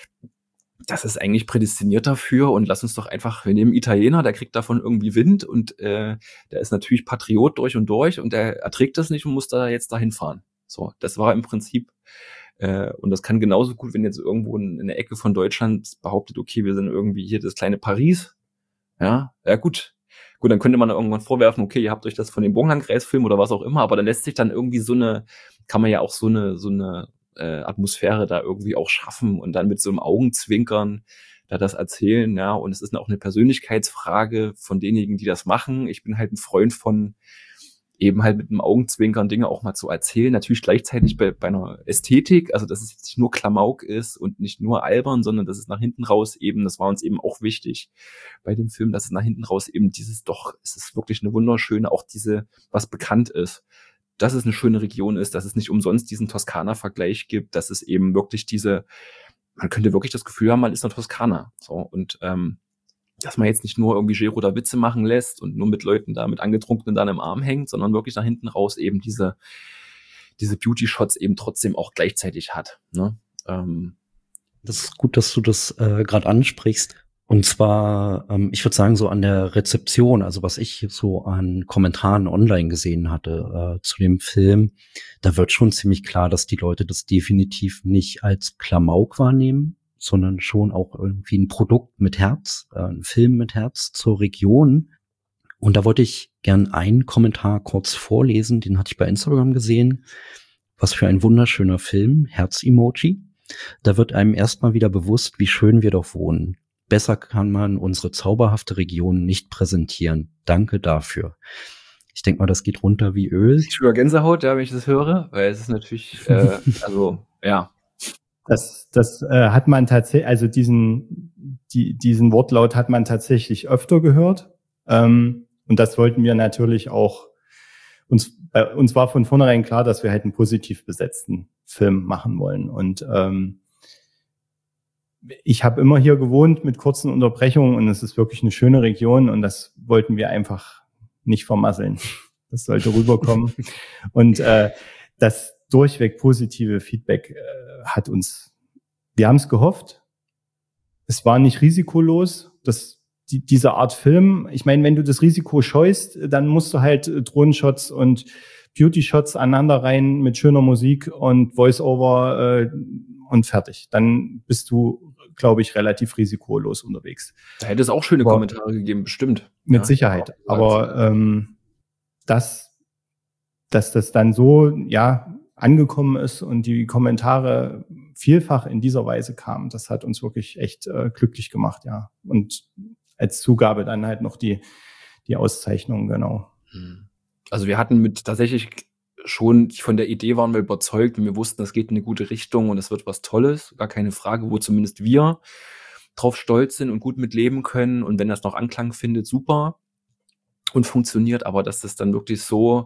das ist eigentlich prädestiniert dafür und lass uns doch einfach, wir nehmen Italiener, der kriegt davon irgendwie Wind und äh, der ist natürlich Patriot durch und durch und der erträgt das nicht und muss da jetzt dahin fahren. So, das war im Prinzip, äh, und das kann genauso gut, wenn jetzt irgendwo in, in der Ecke von Deutschland behauptet, okay, wir sind irgendwie hier das kleine Paris, ja, ja gut, gut, dann könnte man irgendwann vorwerfen, okay, ihr habt euch das von dem Burgenlandkreis-Film oder was auch immer, aber dann lässt sich dann irgendwie so eine, kann man ja auch so eine, so eine Äh, Atmosphäre da irgendwie auch schaffen und dann mit so einem Augenzwinkern da das erzählen, ja, und es ist auch eine Persönlichkeitsfrage von denjenigen, die das machen. Ich bin halt ein Freund von eben halt mit einem Augenzwinkern Dinge auch mal zu erzählen, natürlich gleichzeitig bei, bei einer Ästhetik, also dass es jetzt nicht nur Klamauk ist und nicht nur albern, sondern dass es nach hinten raus eben, das war uns eben auch wichtig bei dem Film, dass es nach hinten raus eben dieses doch, es ist wirklich eine wunderschöne, auch diese, was bekannt ist, dass es eine schöne Region ist, dass es nicht umsonst diesen Toskana-Vergleich gibt, dass es eben wirklich diese, man könnte wirklich das Gefühl haben, man ist eine Toskana. So, und ähm, dass man jetzt nicht nur irgendwie Gero da Witze machen lässt und nur mit Leuten da, mit Angetrunkenen dann im Arm hängt, sondern wirklich nach hinten raus eben diese, diese Beauty-Shots eben trotzdem auch gleichzeitig hat. Ne? Ähm, das ist gut, dass du das äh, gerade ansprichst. Und zwar, ähm, ich würde sagen, so an der Rezeption, also was ich so an Kommentaren online gesehen hatte äh, zu dem Film, da wird schon ziemlich klar, dass die Leute das definitiv nicht als Klamauk wahrnehmen, sondern schon auch irgendwie ein Produkt mit Herz, äh, ein Film mit Herz zur Region. Und da wollte ich gern einen Kommentar kurz vorlesen, den hatte ich bei Instagram gesehen. Was für ein wunderschöner Film, Herz-Emoji. Da wird einem erstmal wieder bewusst, wie schön wir doch wohnen. Besser kann man unsere zauberhafte Region nicht präsentieren. Danke dafür. Ich denke mal, das geht runter wie Öl. Ich über Gänsehaut, ja, wenn ich das höre, weil es ist natürlich, äh, also, ja. Das, das äh, hat man tatsächlich, also diesen, die, diesen Wortlaut hat man tatsächlich öfter gehört. Ähm, und das wollten wir natürlich auch, uns, bei uns war von vornherein klar, dass wir halt einen positiv besetzten Film machen wollen. Und ähm, ich habe immer hier gewohnt mit kurzen Unterbrechungen und es ist wirklich eine schöne Region und das wollten wir einfach nicht vermasseln. Das sollte rüberkommen. Und äh, das durchweg positive Feedback äh, hat uns, wir haben es gehofft. Es war nicht risikolos. Das, die, diese Art Film, ich meine, wenn du das Risiko scheust, dann musst du halt Drohnenshots und Beauty-Shots aneinander rein mit schöner Musik und Voice-Over äh, und fertig. Dann bist du glaube ich, relativ risikolos unterwegs. Da hätte es auch schöne Aber Kommentare gegeben, bestimmt. Mit Ja, Sicherheit. aber Aber ähm, das, dass das dann so ja angekommen ist und die Kommentare vielfach in dieser Weise kamen, das hat uns wirklich echt äh, glücklich gemacht, ja. Und als Zugabe dann halt noch die die Auszeichnung, genau. Also wir hatten mit tatsächlich schon von der Idee waren wir überzeugt und wir wussten, das geht in eine gute Richtung und es wird was Tolles, gar keine Frage, wo zumindest wir drauf stolz sind und gut mit leben können und wenn das noch Anklang findet, super und funktioniert, aber dass das dann wirklich so,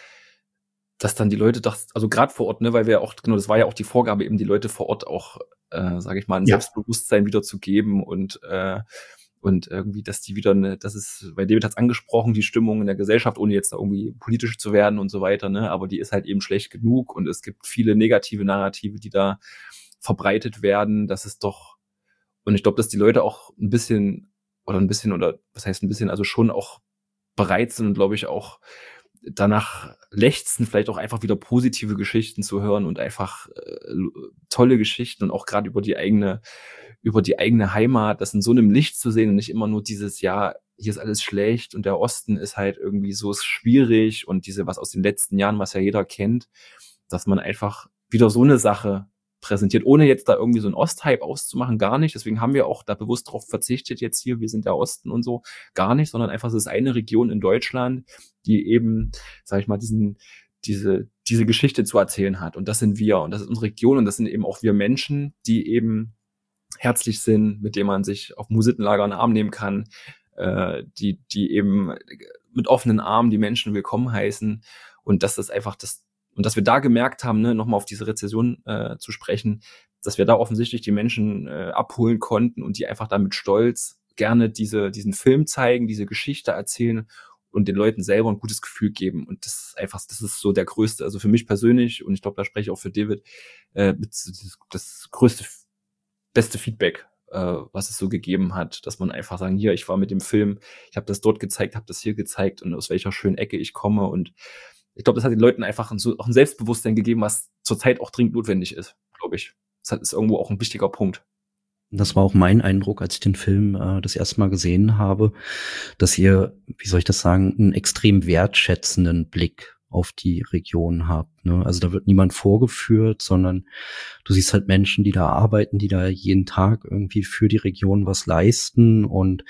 dass dann die Leute, das, also gerade vor Ort, ne, weil wir auch, genau, das war ja auch die Vorgabe, eben die Leute vor Ort auch, äh, sage ich mal, ein Ja. Selbstbewusstsein wieder zu geben und äh, und irgendwie, dass die wieder eine, das ist, weil David hat es angesprochen, die Stimmung in der Gesellschaft, ohne jetzt da irgendwie politisch zu werden und so weiter, ne, aber die ist halt eben schlecht genug und es gibt viele negative Narrative, die da verbreitet werden, das ist doch, und ich glaube, dass die Leute auch ein bisschen, oder ein bisschen, oder was heißt ein bisschen, also schon auch bereit sind und glaube ich auch danach lechzen, vielleicht auch einfach wieder positive Geschichten zu hören und einfach äh, tolle Geschichten und auch gerade über die eigene, über die eigene Heimat, das in so einem Licht zu sehen und nicht immer nur dieses, ja, hier ist alles schlecht und der Osten ist halt irgendwie so schwierig und diese, was aus den letzten Jahren, was ja jeder kennt, dass man einfach wieder so eine Sache präsentiert, ohne jetzt da irgendwie so einen Osthype auszumachen, gar nicht. Deswegen haben wir auch da bewusst drauf verzichtet jetzt hier, wir sind der Osten und so, gar nicht, sondern einfach, es ist eine Region in Deutschland, die eben, sag ich mal, diesen, diese, diese Geschichte zu erzählen hat. Und das sind wir und das ist unsere Region und das sind eben auch wir Menschen, die eben herzlich sind, mit denen man sich auf Musittenlager in den Arm nehmen kann, äh, die, die eben mit offenen Armen die Menschen willkommen heißen und dass das einfach das, und dass wir da gemerkt haben, ne, nochmal auf diese Rezession äh, zu sprechen, dass wir da offensichtlich die Menschen äh, abholen konnten und die einfach damit stolz gerne diese, diesen Film zeigen, diese Geschichte erzählen und den Leuten selber ein gutes Gefühl geben. Und das ist einfach, das ist so der größte, also für mich persönlich, und ich glaube, da spreche ich auch für David, äh, das, das größte, beste Feedback, äh, was es so gegeben hat, dass man einfach sagen, hier, ich war mit dem Film, ich habe das dort gezeigt, habe das hier gezeigt und aus welcher schönen Ecke ich komme und ich glaube, das hat den Leuten einfach ein, so, auch ein Selbstbewusstsein gegeben, was zurzeit auch dringend notwendig ist, glaube ich. Das ist irgendwo auch ein wichtiger Punkt. Das war auch mein Eindruck, als ich den Film äh, das erste Mal gesehen habe, dass ihr, wie soll ich das sagen, einen extrem wertschätzenden Blick auf die Region habt. Ne? Also da wird niemand vorgeführt, sondern du siehst halt Menschen, die da arbeiten, die da jeden Tag irgendwie für die Region was leisten und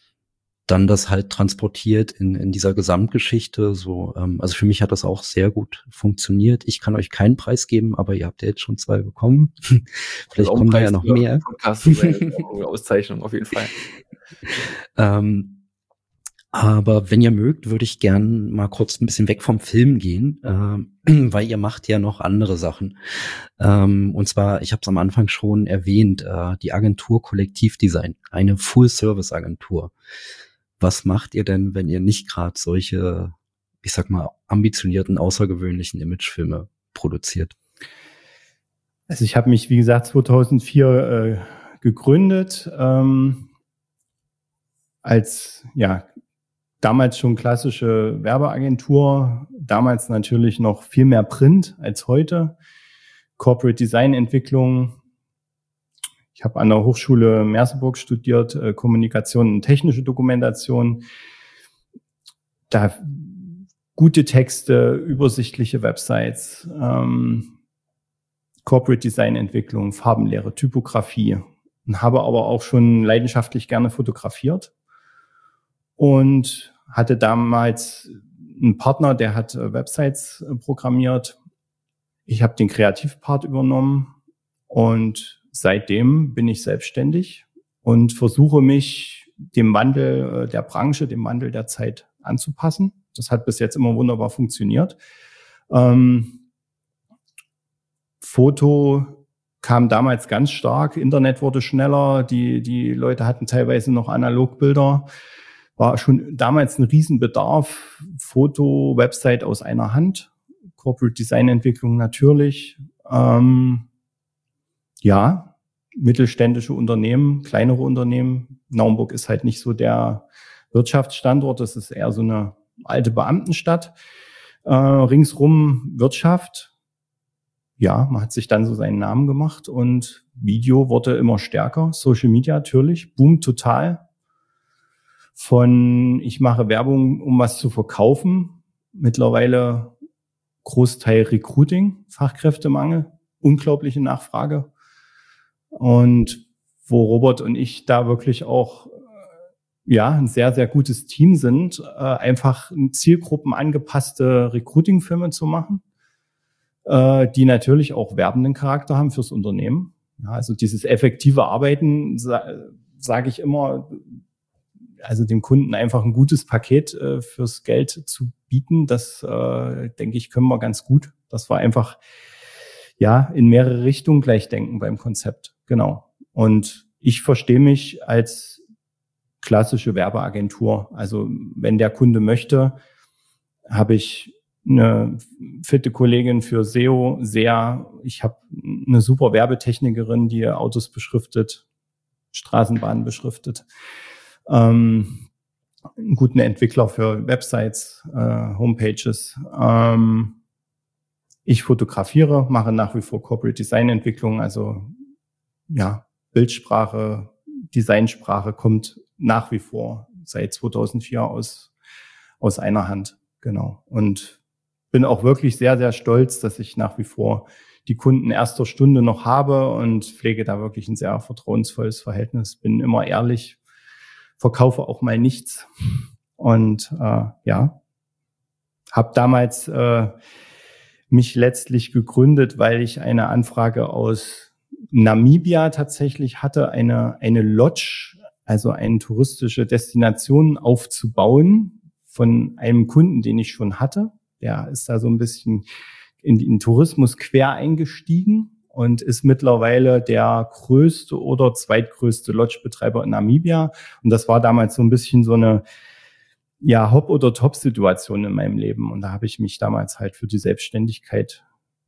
dann das halt transportiert in, in dieser Gesamtgeschichte. So, ähm, also für mich hat das auch sehr gut funktioniert. Ich kann euch keinen Preis geben, aber ihr habt ja jetzt schon zwei bekommen. Vielleicht kommen da ja noch mehr. Podcast, Auszeichnung auf jeden Fall. ähm, aber wenn ihr mögt, würde ich gern mal kurz ein bisschen weg vom Film gehen, äh, weil ihr macht ja noch andere Sachen. Ähm, und zwar, ich habe es am Anfang schon erwähnt, äh, die Agentur Kollektivdesign, eine Full-Service-Agentur. Was macht ihr denn, wenn ihr nicht gerade solche, ich sag mal, ambitionierten, außergewöhnlichen Imagefilme produziert? Also ich habe mich, wie gesagt, zweitausendvier äh, gegründet, ähm, als ja damals schon klassische Werbeagentur, damals natürlich noch viel mehr Print als heute, Corporate Design Entwicklung. Ich habe an der Hochschule Merseburg studiert, äh, Kommunikation und technische Dokumentation. Da gute Texte, übersichtliche Websites, ähm, Corporate Design Entwicklung, Farbenlehre, Typografie. Und habe aber auch schon leidenschaftlich gerne fotografiert. Und hatte damals einen Partner, der hat äh, Websites äh, programmiert. Ich habe den Kreativpart übernommen und seitdem bin ich selbstständig und versuche mich dem Wandel der Branche, dem Wandel der Zeit anzupassen. Das hat bis jetzt immer wunderbar funktioniert. Ähm, Foto kam damals ganz stark, Internet wurde schneller, die, die Leute hatten teilweise noch Analogbilder. War schon damals ein Riesenbedarf. Foto, Website aus einer Hand, Corporate Design Entwicklung natürlich. Ähm, Ja, mittelständische Unternehmen, kleinere Unternehmen. Naumburg ist halt nicht so der Wirtschaftsstandort, das ist eher so eine alte Beamtenstadt. Äh, ringsrum Wirtschaft. ja, man hat sich dann so seinen Namen gemacht und Video wurde immer stärker. Social Media natürlich, boomt total. Von ich mache Werbung, um was zu verkaufen, mittlerweile Großteil Recruiting, Fachkräftemangel, unglaubliche Nachfrage. Und wo Robert und ich da wirklich auch ja ein sehr, sehr gutes Team sind, äh, einfach Zielgruppen angepasste Recruiting-Filme zu machen, äh, die natürlich auch werbenden Charakter haben fürs Unternehmen. Ja, also dieses effektive Arbeiten, sa- sage ich immer, also dem Kunden einfach ein gutes Paket äh, fürs Geld zu bieten, das, äh, denke ich, können wir ganz gut. Das war einfach, ja, in mehrere Richtungen gleich denken beim Konzept. Genau. Und ich verstehe mich als klassische Werbeagentur. Also wenn der Kunde möchte, habe ich eine fitte Kollegin für S E O, S E A. Ich habe eine super Werbetechnikerin, die Autos beschriftet, Straßenbahnen beschriftet. Ähm, einen guten Entwickler für Websites, äh, Homepages. Ähm, ich fotografiere, mache nach wie vor Corporate Design Entwicklung, also ja, Bildsprache, Designsprache kommt nach wie vor seit zweitausendvier aus, aus einer Hand. Genau. Und bin auch wirklich sehr, sehr stolz, dass ich nach wie vor die Kunden erster Stunde noch habe und pflege da wirklich ein sehr vertrauensvolles Verhältnis. Bin immer ehrlich, verkaufe auch mal nichts. Und äh, ja, habe damals äh, mich letztlich gegründet, weil ich eine Anfrage aus Namibia tatsächlich hatte, eine eine Lodge, also eine touristische Destination aufzubauen von einem Kunden, den ich schon hatte. Der ist da so ein bisschen in den Tourismus quer eingestiegen und ist mittlerweile der größte oder zweitgrößte Lodge-Betreiber in Namibia. Und das war damals so ein bisschen so eine ja Hop- oder Top-Situation in meinem Leben. Und da habe ich mich damals halt für die Selbstständigkeit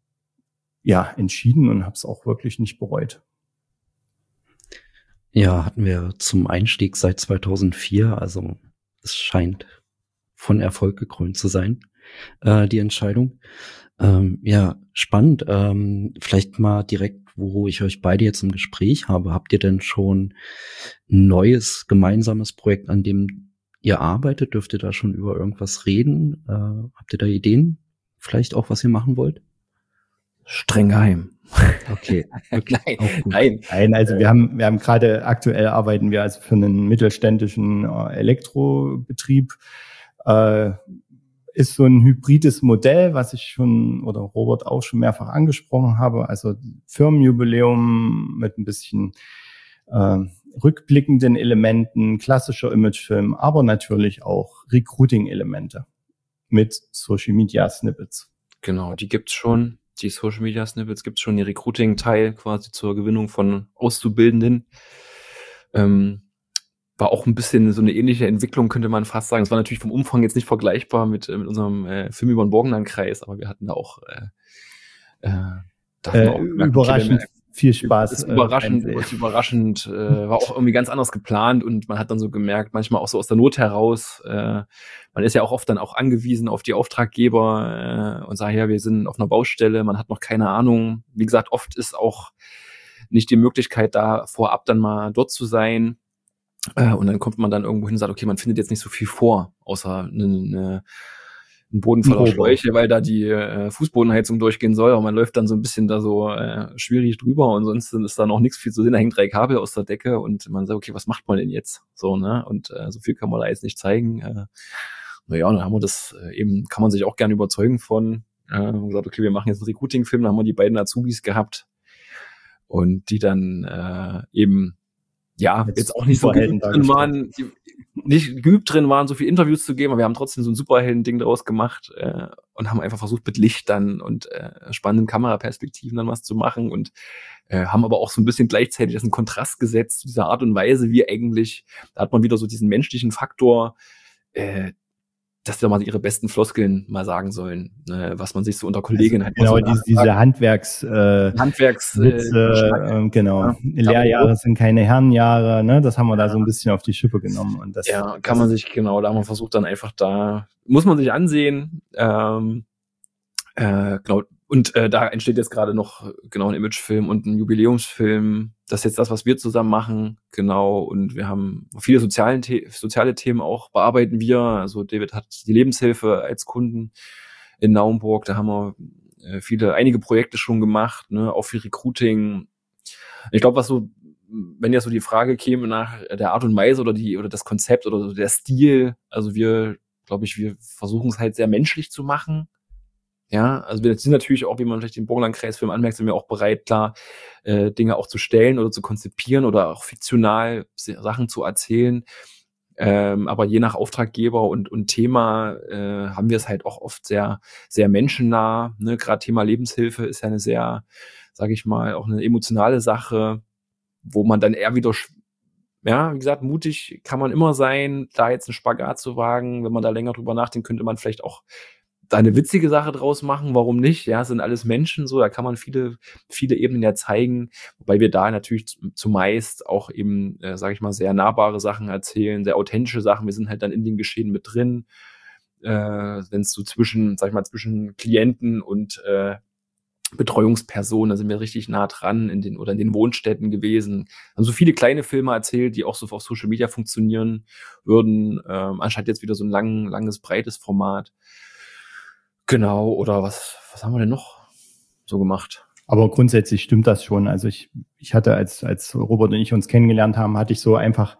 ja entschieden und habe es auch wirklich nicht bereut. Ja, hatten wir zum Einstieg seit zweitausendvier, also es scheint von Erfolg gekrönt zu sein, äh, die Entscheidung. Ähm, ja, spannend. Ähm, vielleicht mal direkt, wo ich euch beide jetzt im Gespräch habe, habt ihr denn schon ein neues gemeinsames Projekt, an dem ihr arbeitet? Dürft ihr da schon über irgendwas reden? Äh, habt ihr da Ideen? Vielleicht auch, was ihr machen wollt? Streng geheim. Okay. Nein, nein. Nein, also wir haben, wir haben gerade aktuell arbeiten wir also für einen mittelständischen äh, Elektrobetrieb. Äh, ist so ein hybrides Modell, was ich schon oder Robert auch schon mehrfach angesprochen habe. Also Firmenjubiläum mit ein bisschen äh, rückblickenden Elementen, klassischer Imagefilm, aber natürlich auch Recruiting-Elemente mit Social Media Snippets. Genau, die gibt's schon. Die Social Media Snippets gibt's schon, die Recruiting-Teil quasi zur Gewinnung von Auszubildenden. Ähm, war auch ein bisschen so eine ähnliche Entwicklung, könnte man fast sagen. Es war natürlich vom Umfang jetzt nicht vergleichbar mit, mit unserem äh, Film über den Borgenlandkreis, aber wir hatten da auch, äh, äh, da Äh, auch überraschend viel Spaß. ist überraschend, äh, ist überraschend, äh, war auch irgendwie ganz anders geplant und man hat dann so gemerkt, manchmal auch so aus der Not heraus, äh, man ist ja auch oft dann auch angewiesen auf die Auftraggeber äh, und sagt, ja, wir sind auf einer Baustelle, man hat noch keine Ahnung. Wie gesagt, oft ist auch nicht die Möglichkeit da, vorab dann mal dort zu sein. Äh, und dann kommt man dann irgendwo hin und sagt, okay, man findet jetzt nicht so viel vor, außer eine, eine ein Boden voller Schläuche, weil da die äh, Fußbodenheizung durchgehen soll, aber man läuft dann so ein bisschen da so äh, schwierig drüber und sonst ist da noch nichts viel zu sehen, da hängen drei Kabel aus der Decke und man sagt, okay, was macht man denn jetzt? So, ne? Und äh, so viel kann man da jetzt nicht zeigen. Äh, naja, und dann haben wir das äh, eben, kann man sich auch gerne überzeugen von, äh, haben gesagt, okay, wir machen jetzt einen Recruiting-Film, dann haben wir die beiden Azubis gehabt und die dann äh, eben ja, jetzt, jetzt auch nicht so geübt drin waren, die, nicht geübt drin waren, so viele Interviews zu geben, aber wir haben trotzdem so ein Superhelden-Ding daraus gemacht äh, und haben einfach versucht, mit Lichtern und äh, spannenden Kameraperspektiven dann was zu machen und äh, haben aber auch so ein bisschen gleichzeitig das in Kontrast gesetzt zu dieser Art und Weise, wie eigentlich, da hat man wieder so diesen menschlichen Faktor, äh, dass die doch mal ihre besten Floskeln mal sagen sollen, äh, was man sich so unter Kolleginnen also, genau, halt diese, diese Handwerks, äh, Handwerks Witze, äh, genau. Ja. Lehrjahre sind keine Herrenjahre, ne? Das haben wir ja. da so ein bisschen auf die Schippe genommen. Und das, ja, kann das man sich, genau, da haben wir versucht dann einfach da, muss man sich ansehen, ähm, äh, genau, Und äh, da entsteht jetzt gerade noch genau ein Imagefilm und ein Jubiläumsfilm. Das ist jetzt das, was wir zusammen machen, genau. Und wir haben viele sozialen The- soziale Themen auch, bearbeiten wir. Also David hat die Lebenshilfe als Kunden in Naumburg. Da haben wir äh, viele, einige Projekte schon gemacht, ne, auch für Recruiting. Ich glaube, was so, wenn ja so die Frage käme nach der Art und Weise oder die oder das Konzept oder so der Stil, also wir, glaube ich, wir versuchen es halt sehr menschlich zu machen. Ja, also wir sind natürlich auch, wie man vielleicht den Burgenlandkreisfilm anmerkt, sind wir auch bereit, klar, äh, Dinge auch zu stellen oder zu konzipieren oder auch fiktional Sachen zu erzählen. Ähm, aber je nach Auftraggeber und, und Thema äh, haben wir es halt auch oft sehr, sehr menschennah. Ne? Gerade Thema Lebenshilfe ist ja eine sehr, sage ich mal, auch eine emotionale Sache, wo man dann eher wieder, ja, wie gesagt, mutig kann man immer sein, da jetzt einen Spagat zu wagen. Wenn man da länger drüber nachdenkt, könnte man vielleicht auch da eine witzige Sache draus machen, warum nicht? Ja, es sind alles Menschen so, da kann man viele, viele Ebenen ja zeigen, wobei wir da natürlich zumeist auch eben, äh, sage ich mal, sehr nahbare Sachen erzählen, sehr authentische Sachen. Wir sind halt dann in den Geschehen mit drin, äh, wenn es so zwischen, sag ich mal, zwischen Klienten und äh, Betreuungspersonen, da sind wir richtig nah dran in den oder in den Wohnstätten gewesen. Haben so viele kleine Filme erzählt, die auch so auf Social Media funktionieren würden, ähm, anstatt jetzt wieder so ein lang, langes, breites Format. Genau, oder was, was haben wir denn noch so gemacht? Aber grundsätzlich stimmt das schon. Also ich, ich hatte, als, als Robert und ich uns kennengelernt haben, hatte ich so einfach,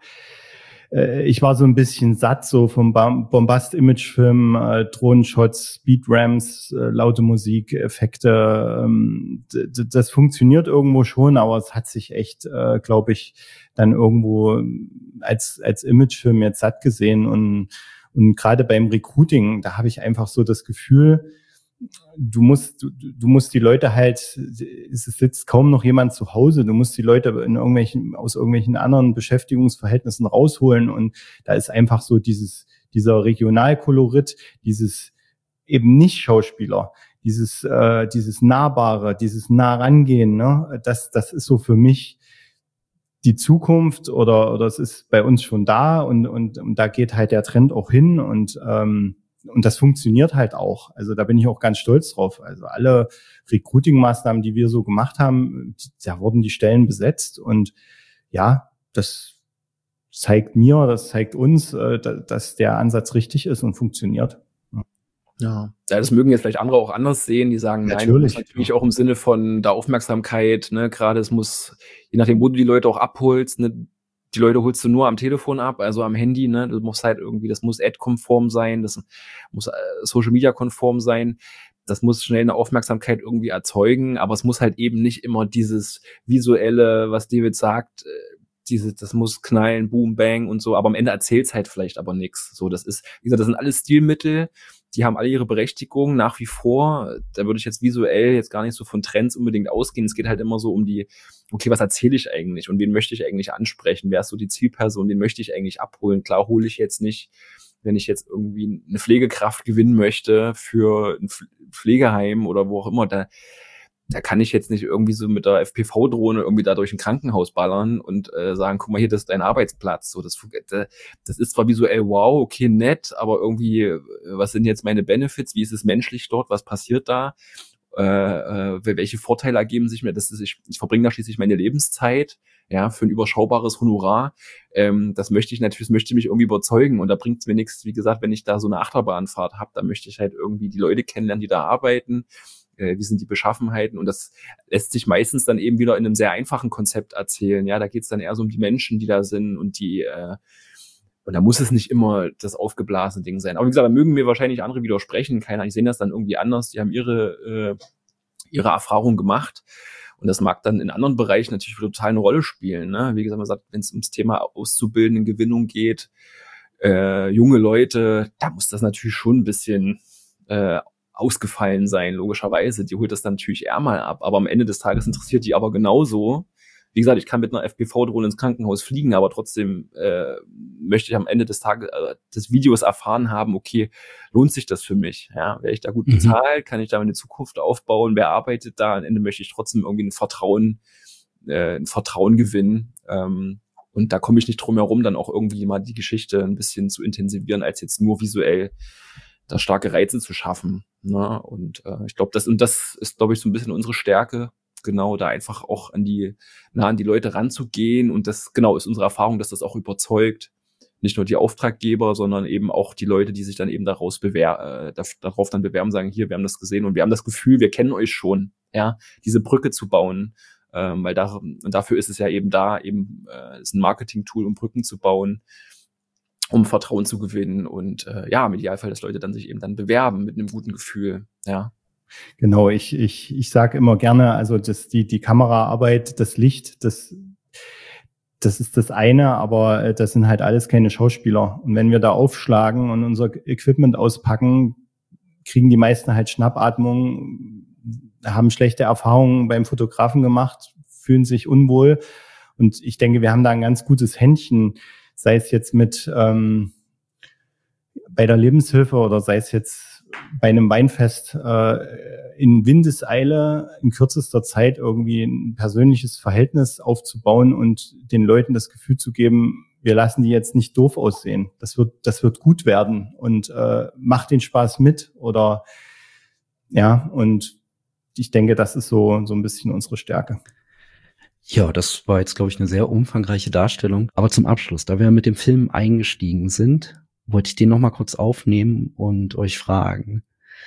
äh, ich war so ein bisschen satt so vom Bombast-Image-Film, äh, Drohnenshots, Speedrams, äh, laute Musik, Effekte. Ähm, d- d- das funktioniert irgendwo schon, aber es hat sich echt, äh, glaube ich, dann irgendwo als, als Imagefilm jetzt satt gesehen. Und Und gerade beim Recruiting, da habe ich einfach so das Gefühl, du musst, du, du musst die Leute halt, es sitzt kaum noch jemand zu Hause, du musst die Leute in irgendwelchen, aus irgendwelchen anderen Beschäftigungsverhältnissen rausholen. Und da ist einfach so dieses, dieser Regionalkolorit, dieses eben nicht Schauspieler, dieses, äh, dieses Nahbare, dieses nah rangehen, ne, das, das ist so für mich die Zukunft, oder oder es ist bei uns schon da, und und, und da geht halt der Trend auch hin, und ähm, und das funktioniert halt auch. Also da bin ich auch ganz stolz drauf. Also alle Recruiting-Maßnahmen, die wir so gemacht haben, da wurden die Stellen besetzt, und ja, das zeigt mir, das zeigt uns, äh, dass der Ansatz richtig ist und funktioniert. Ja. Ja, das mögen jetzt vielleicht andere auch anders sehen, die sagen, nein, Natürlich. natürlich auch im Sinne von der Aufmerksamkeit, ne, gerade es muss, je nachdem, wo du die Leute auch abholst, ne, die Leute holst du nur am Telefon ab, also am Handy, ne, du musst halt irgendwie, das muss ad-konform sein, das muss äh, Social-Media-konform sein, das muss schnell eine Aufmerksamkeit irgendwie erzeugen, aber es muss halt eben nicht immer dieses visuelle, was David sagt, äh, diese, das muss knallen, boom, bang und so, aber am Ende erzählt's halt vielleicht aber nichts. So, das ist, wie gesagt, das sind alles Stilmittel, die haben alle ihre Berechtigung nach wie vor. Da würde ich jetzt visuell jetzt gar nicht so von Trends unbedingt ausgehen. Es geht halt immer so um die, okay, was erzähle ich eigentlich und wen möchte ich eigentlich ansprechen? Wer ist so die Zielperson? Den möchte ich eigentlich abholen? Klar hole ich jetzt nicht, wenn ich jetzt irgendwie eine Pflegekraft gewinnen möchte für ein Pflegeheim oder wo auch immer, da da kann ich jetzt nicht irgendwie so mit der F P V-Drohne irgendwie da durch ein Krankenhaus ballern und äh, sagen, guck mal hier, das ist dein Arbeitsplatz. So, das, das ist zwar visuell wow, okay, nett, aber irgendwie, was sind jetzt meine Benefits? Wie ist es menschlich dort? Was passiert da? Äh, äh, welche Vorteile ergeben sich mir? Das ist, ich, ich verbringe da schließlich meine Lebenszeit, ja, für ein überschaubares Honorar. Ähm, das möchte ich natürlich, das möchte mich irgendwie überzeugen, und da bringt es mir nichts, wie gesagt, wenn ich da so eine Achterbahnfahrt habe, da möchte ich halt irgendwie die Leute kennenlernen, die da arbeiten. Wie sind die Beschaffenheiten, und das lässt sich meistens dann eben wieder in einem sehr einfachen Konzept erzählen. Ja, da geht es dann eher so um die Menschen, die da sind, und die äh, und da muss es nicht immer das aufgeblasene Ding sein. Aber wie gesagt, da mögen mir wahrscheinlich andere widersprechen. Keiner, ich sehe das dann irgendwie anders. Die haben ihre äh, ihre Erfahrung gemacht, und das mag dann in anderen Bereichen natürlich total eine Rolle spielen. Ne? Wie gesagt, man sagt, wenn es ums Thema Auszubildenden Gewinnung geht, äh, junge Leute, da muss das natürlich schon ein bisschen äh, ausgefallen sein, logischerweise. Die holt das dann natürlich eher mal ab, aber am Ende des Tages interessiert die aber genauso. Wie gesagt, ich kann mit einer F P V-Drohne ins Krankenhaus fliegen, aber trotzdem äh, möchte ich am Ende des Tages äh, des Videos erfahren haben, okay, lohnt sich das für mich? Ja, werde ich da gut bezahlt? Mhm. Kann ich da meine Zukunft aufbauen? Wer arbeitet da? Am Ende möchte ich trotzdem irgendwie ein Vertrauen, äh, ein Vertrauen gewinnen. Ähm, und da komme ich nicht drum herum, dann auch irgendwie mal die Geschichte ein bisschen zu intensivieren, als jetzt nur visuell da starke Reize zu schaffen. Na, und äh, ich glaube, das und das ist, glaube ich, so ein bisschen unsere Stärke, genau, da einfach auch an die, nah an die Leute ranzugehen. Und das, genau, ist unsere Erfahrung, dass das auch überzeugt. Nicht nur die Auftraggeber, sondern eben auch die Leute, die sich dann eben daraus bewer äh, darauf dann bewerben, sagen, hier, wir haben das gesehen und wir haben das Gefühl, wir kennen euch schon, ja, diese Brücke zu bauen. Ähm, weil da, und dafür ist es ja eben da, eben äh, ist ein Marketing-Tool, um Brücken zu bauen, um Vertrauen zu gewinnen und äh, ja, im Idealfall, dass Leute dann sich eben dann bewerben mit einem guten Gefühl, ja. Genau, ich ich ich sage immer gerne, also das die die Kameraarbeit, das Licht, das das ist das eine, aber äh, das sind halt alles keine Schauspieler. Und wenn wir da aufschlagen und unser Equipment auspacken, kriegen die meisten halt Schnappatmung, haben schlechte Erfahrungen beim Fotografen gemacht, fühlen sich unwohl. Und ich denke, wir haben da ein ganz gutes Händchen, sei es jetzt mit ähm, bei der Lebenshilfe oder sei es jetzt bei einem Weinfest äh, in Windeseile in kürzester Zeit irgendwie ein persönliches Verhältnis aufzubauen und den Leuten das Gefühl zu geben, wir lassen die jetzt nicht doof aussehen. Das wird, das wird gut werden und äh, macht den Spaß mit oder ja, und ich denke, das ist so so ein bisschen unsere Stärke. Ja, das war jetzt, glaube ich, eine sehr umfangreiche Darstellung. Aber zum Abschluss, da wir mit dem Film eingestiegen sind, wollte ich den noch mal kurz aufnehmen und euch fragen,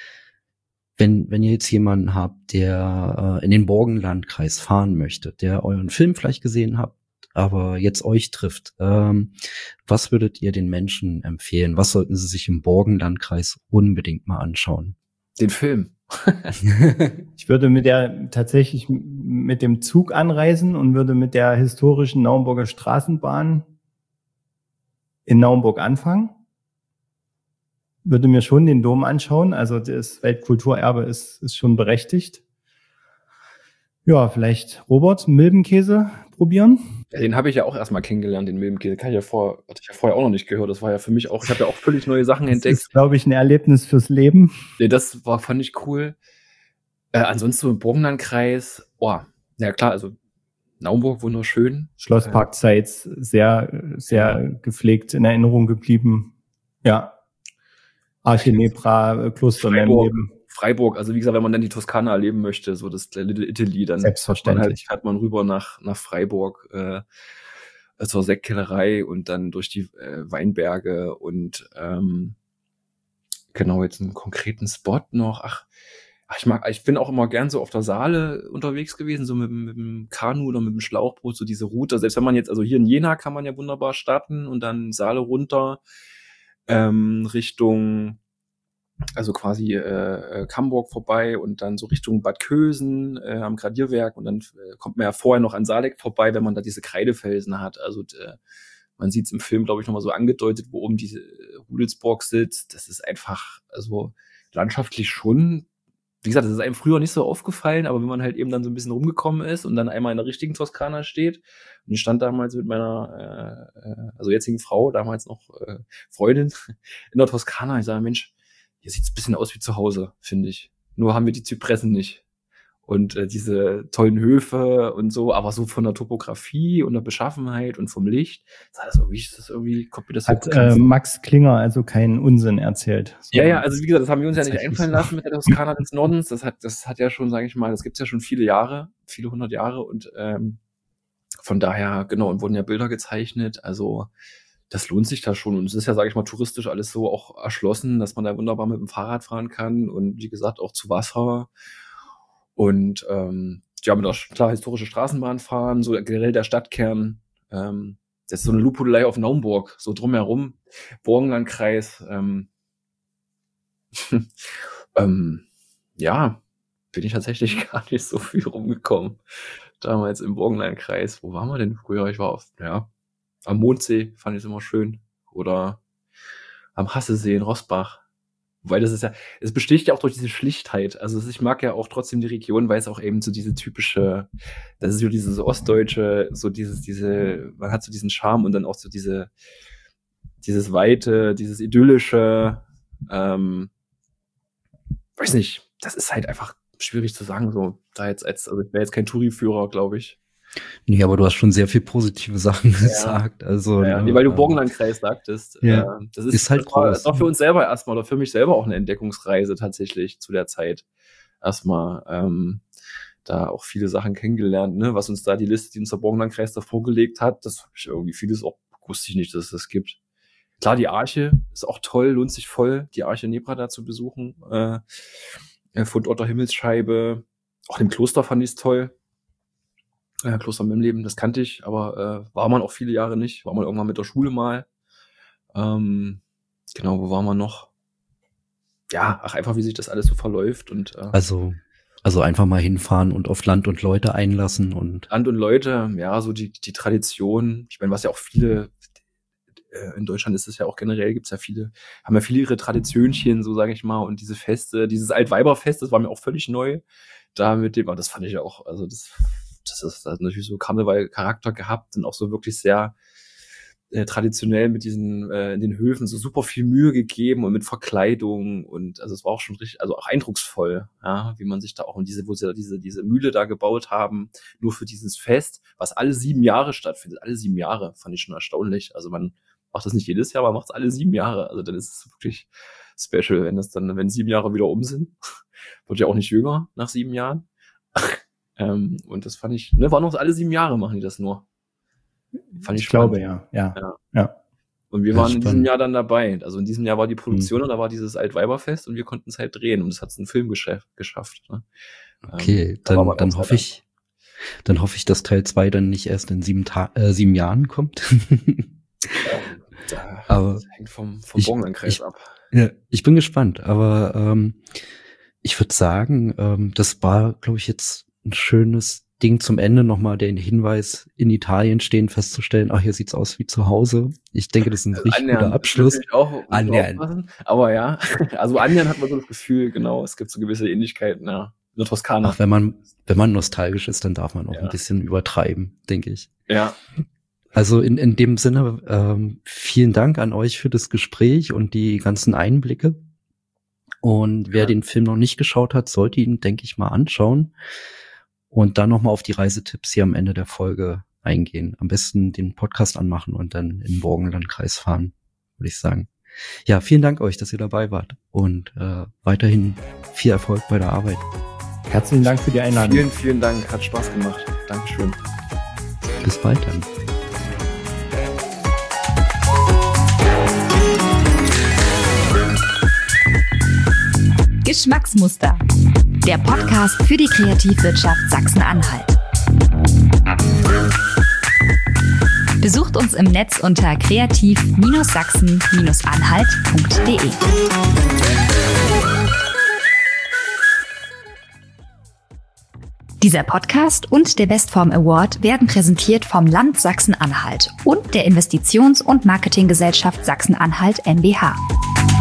wenn wenn ihr jetzt jemanden habt, der äh, in den Burgenlandkreis fahren möchte, der euren Film vielleicht gesehen habt, aber jetzt euch trifft, ähm, was würdet ihr den Menschen empfehlen? Was sollten sie sich im Burgenlandkreis unbedingt mal anschauen? Den Film. Ich würde mit der tatsächlich mit dem Zug anreisen und würde mit der historischen Naumburger Straßenbahn in Naumburg anfangen. Würde mir schon den Dom anschauen. Also das Weltkulturerbe ist, ist schon berechtigt. Ja, vielleicht Robert, Milbenkäse probieren. Ja, den habe ich ja auch erstmal kennengelernt, den Milbenkäse. Kann ich ja vor, hatte ich ja vorher auch noch nicht gehört. Das war ja für mich auch, ich habe ja auch völlig neue Sachen Das entdeckt. ist, glaube ich, ein Erlebnis fürs Leben. Nee, das war, fand ich cool. Äh, ansonsten so im Burgenlandkreis, oh, ja klar, also Naumburg wunderschön. Schlosspark Zeitz, sehr, sehr Ja. gepflegt in Erinnerung geblieben. Ja. Arche Nebra, Kloster Freiburg, Neben. Freiburg, also wie gesagt, wenn man dann die Toskana erleben möchte, so das Little Italy, dann Selbstverständlich. fährt man, halt, fährt man rüber nach, nach Freiburg äh, zur Sektkellerei und dann durch die äh, Weinberge und ähm, genau, jetzt einen konkreten Spot noch. Ach, ich mag, ich bin auch immer gern so auf der Saale unterwegs gewesen, so mit, mit dem Kanu oder mit dem Schlauchboot, so diese Route. Selbst wenn man jetzt, also hier in Jena kann man ja wunderbar starten und dann Saale runter ähm, Richtung, also quasi äh, Camburg vorbei und dann so Richtung Bad Kösen äh, am Gradierwerk und dann äh, kommt man ja vorher noch an Saaleck vorbei, wenn man da diese Kreidefelsen hat. Also äh, man sieht es im Film, glaube ich, nochmal so angedeutet, wo oben diese Rudelsburg sitzt. Das ist einfach, also landschaftlich schon, wie gesagt, das ist einem früher nicht so aufgefallen, aber wenn man halt eben dann so ein bisschen rumgekommen ist und dann einmal in der richtigen Toskana steht, und ich stand damals mit meiner, äh, also jetzigen Frau, damals noch äh, Freundin, in der Toskana, ich sage, Mensch, hier sieht's ein bisschen aus wie zu Hause, finde ich. Nur haben wir die Zypressen nicht. Und äh, diese tollen Höfe und so, aber so von der Topografie und der Beschaffenheit und vom Licht, das ist irgendwie, das irgendwie kommt mir das Hat so äh, Max Klinger also keinen Unsinn erzählt. So. Ja, ja, also wie gesagt, das haben wir uns ja nicht Tatsächlich einfallen so. lassen mit der Toskana des Nordens. Das hat, das hat ja schon, sage ich mal, das gibt's ja schon viele Jahre, viele hundert Jahre und ähm, von daher, genau, und wurden ja Bilder gezeichnet, also das lohnt sich da schon und es ist ja, sage ich mal, touristisch alles so auch erschlossen, dass man da wunderbar mit dem Fahrrad fahren kann und wie gesagt auch zu Wasser und ähm, ja, mit der klar historische Straßenbahn fahren, so generell der Stadtkern, ähm, das ist so eine Lobhudelei auf Naumburg, so drumherum, Burgenlandkreis, ähm, ähm, ja, bin ich tatsächlich gar nicht so viel rumgekommen. Damals im Burgenlandkreis. Wo waren wir denn früher? Ich war auf, ja, am Mondsee, fand ich es immer schön. Oder am Hassesee in Rossbach. Wobei das ist ja, es besticht ja auch durch diese Schlichtheit. Also ich mag ja auch trotzdem die Region, weil es auch eben so diese typische, das ist so dieses Ostdeutsche, so dieses, diese, man hat so diesen Charme und dann auch so diese, dieses Weite, dieses Idyllische, ähm, weiß nicht, das ist halt einfach schwierig zu sagen, so da jetzt als, also ich wäre jetzt kein Touri-Führer, glaube ich. Nee, aber du hast schon sehr viel positive Sachen ja. gesagt. Also, ja, nee, weil du Burgenlandkreis sagtest. Ja. Äh, das ist, ist halt das war, groß. das war für uns selber erstmal oder für mich selber auch eine Entdeckungsreise tatsächlich zu der Zeit. Erstmal ähm, da auch viele Sachen kennengelernt, ne? Was uns da die Liste, die uns der Burgenlandkreis da vorgelegt hat, das habe ich irgendwie vieles auch, wusste ich nicht, dass es das gibt. Klar, die Arche ist auch toll, lohnt sich voll, die Arche Nebra da zu besuchen. Äh, Fundotter Himmelsscheibe, auch im Kloster fand ich es toll. Äh, Kloster Memleben, das kannte ich, aber äh, war man auch viele Jahre nicht. War man irgendwann mit der Schule mal. Ähm, genau, wo war man noch? Ja, ach, einfach wie sich das alles so verläuft. Und äh, Also, also einfach mal hinfahren und auf Land und Leute einlassen und Land und Leute, ja, so die, die Tradition. Ich meine, was ja auch viele, äh, in Deutschland ist es ja auch generell, gibt's ja viele, haben ja viele ihre Traditionchen, so sage ich mal, und diese Feste, dieses Altweiberfest, das war mir auch völlig neu. Da mit dem, aber das fand ich ja auch, also das Das ist das hat natürlich so Karneval-Charakter gehabt und auch so wirklich sehr äh, traditionell mit diesen äh, in den Höfen so super viel Mühe gegeben und mit Verkleidung und also es war auch schon richtig, also auch eindrucksvoll, ja, wie man sich da auch in diese, wo sie diese diese Mühle da gebaut haben, nur für dieses Fest, was alle sieben Jahre stattfindet, alle sieben Jahre, fand ich schon erstaunlich. Also man macht das nicht jedes Jahr, man macht es alle sieben Jahre. Also dann ist es wirklich special, wenn das dann, wenn sieben Jahre wieder um sind, wird ja auch nicht jünger nach sieben Jahren. Ähm, und das fand ich, ne, war noch alle sieben Jahre machen die das nur. Fand ich, ich glaube, ja. ja. Ja. ja. Und wir Ja, waren in spannend. diesem Jahr dann dabei. Also in diesem Jahr war die Produktion Mhm. und da war dieses Altweiberfest und wir konnten es halt drehen und es hat einen Film geschafft. geschafft ne? Okay, ähm, da war dann, man dann auch hoffe sehr ich, dann hoffe ich, dass Teil zwei dann nicht erst in sieben Ta- äh, sieben Jahren kommt. Da, Aber das hängt vom, vom ich- Burgenlandkreis ich- ab. Ja, ich bin gespannt, aber ähm, ich würde sagen, ähm, das war, glaube ich, jetzt ein schönes Ding zum Ende, nochmal den Hinweis, in Italien stehen, festzustellen, ach, hier sieht's aus wie zu Hause. Ich denke, das ist ein richtig Annähernd, guter Abschluss. das ist natürlich auch, muss man Annähernd. aufpassen. Aber ja, also annähernd hat man so das Gefühl, genau, es gibt so gewisse Ähnlichkeiten, ja. In der Toskana. Ach, wenn man, wenn man nostalgisch ist, dann darf man auch Ja. ein bisschen übertreiben, denke ich. Ja, Also in, in dem Sinne, ähm, vielen Dank an euch für das Gespräch und die ganzen Einblicke. Und wer Ja. den Film noch nicht geschaut hat, sollte ihn, denke ich, mal anschauen. Und dann nochmal auf die Reisetipps hier am Ende der Folge eingehen. Am besten den Podcast anmachen und dann in den Burgenlandkreis fahren, würde ich sagen. Ja, vielen Dank euch, dass ihr dabei wart. Und äh, weiterhin viel Erfolg bei der Arbeit. Herzlichen Dank für die Einladung. vielen, vielen Dank, hat Spaß gemacht. Dankeschön. Bis bald dann. Geschmacksmuster. Der Podcast für die Kreativwirtschaft Sachsen-Anhalt. Besucht uns im Netz unter kreativ Sachsen Anhalt punkt de. Dieser Podcast und der Bestform Award werden präsentiert vom Land Sachsen-Anhalt und der Investitions- und Marketinggesellschaft Sachsen-Anhalt M B H.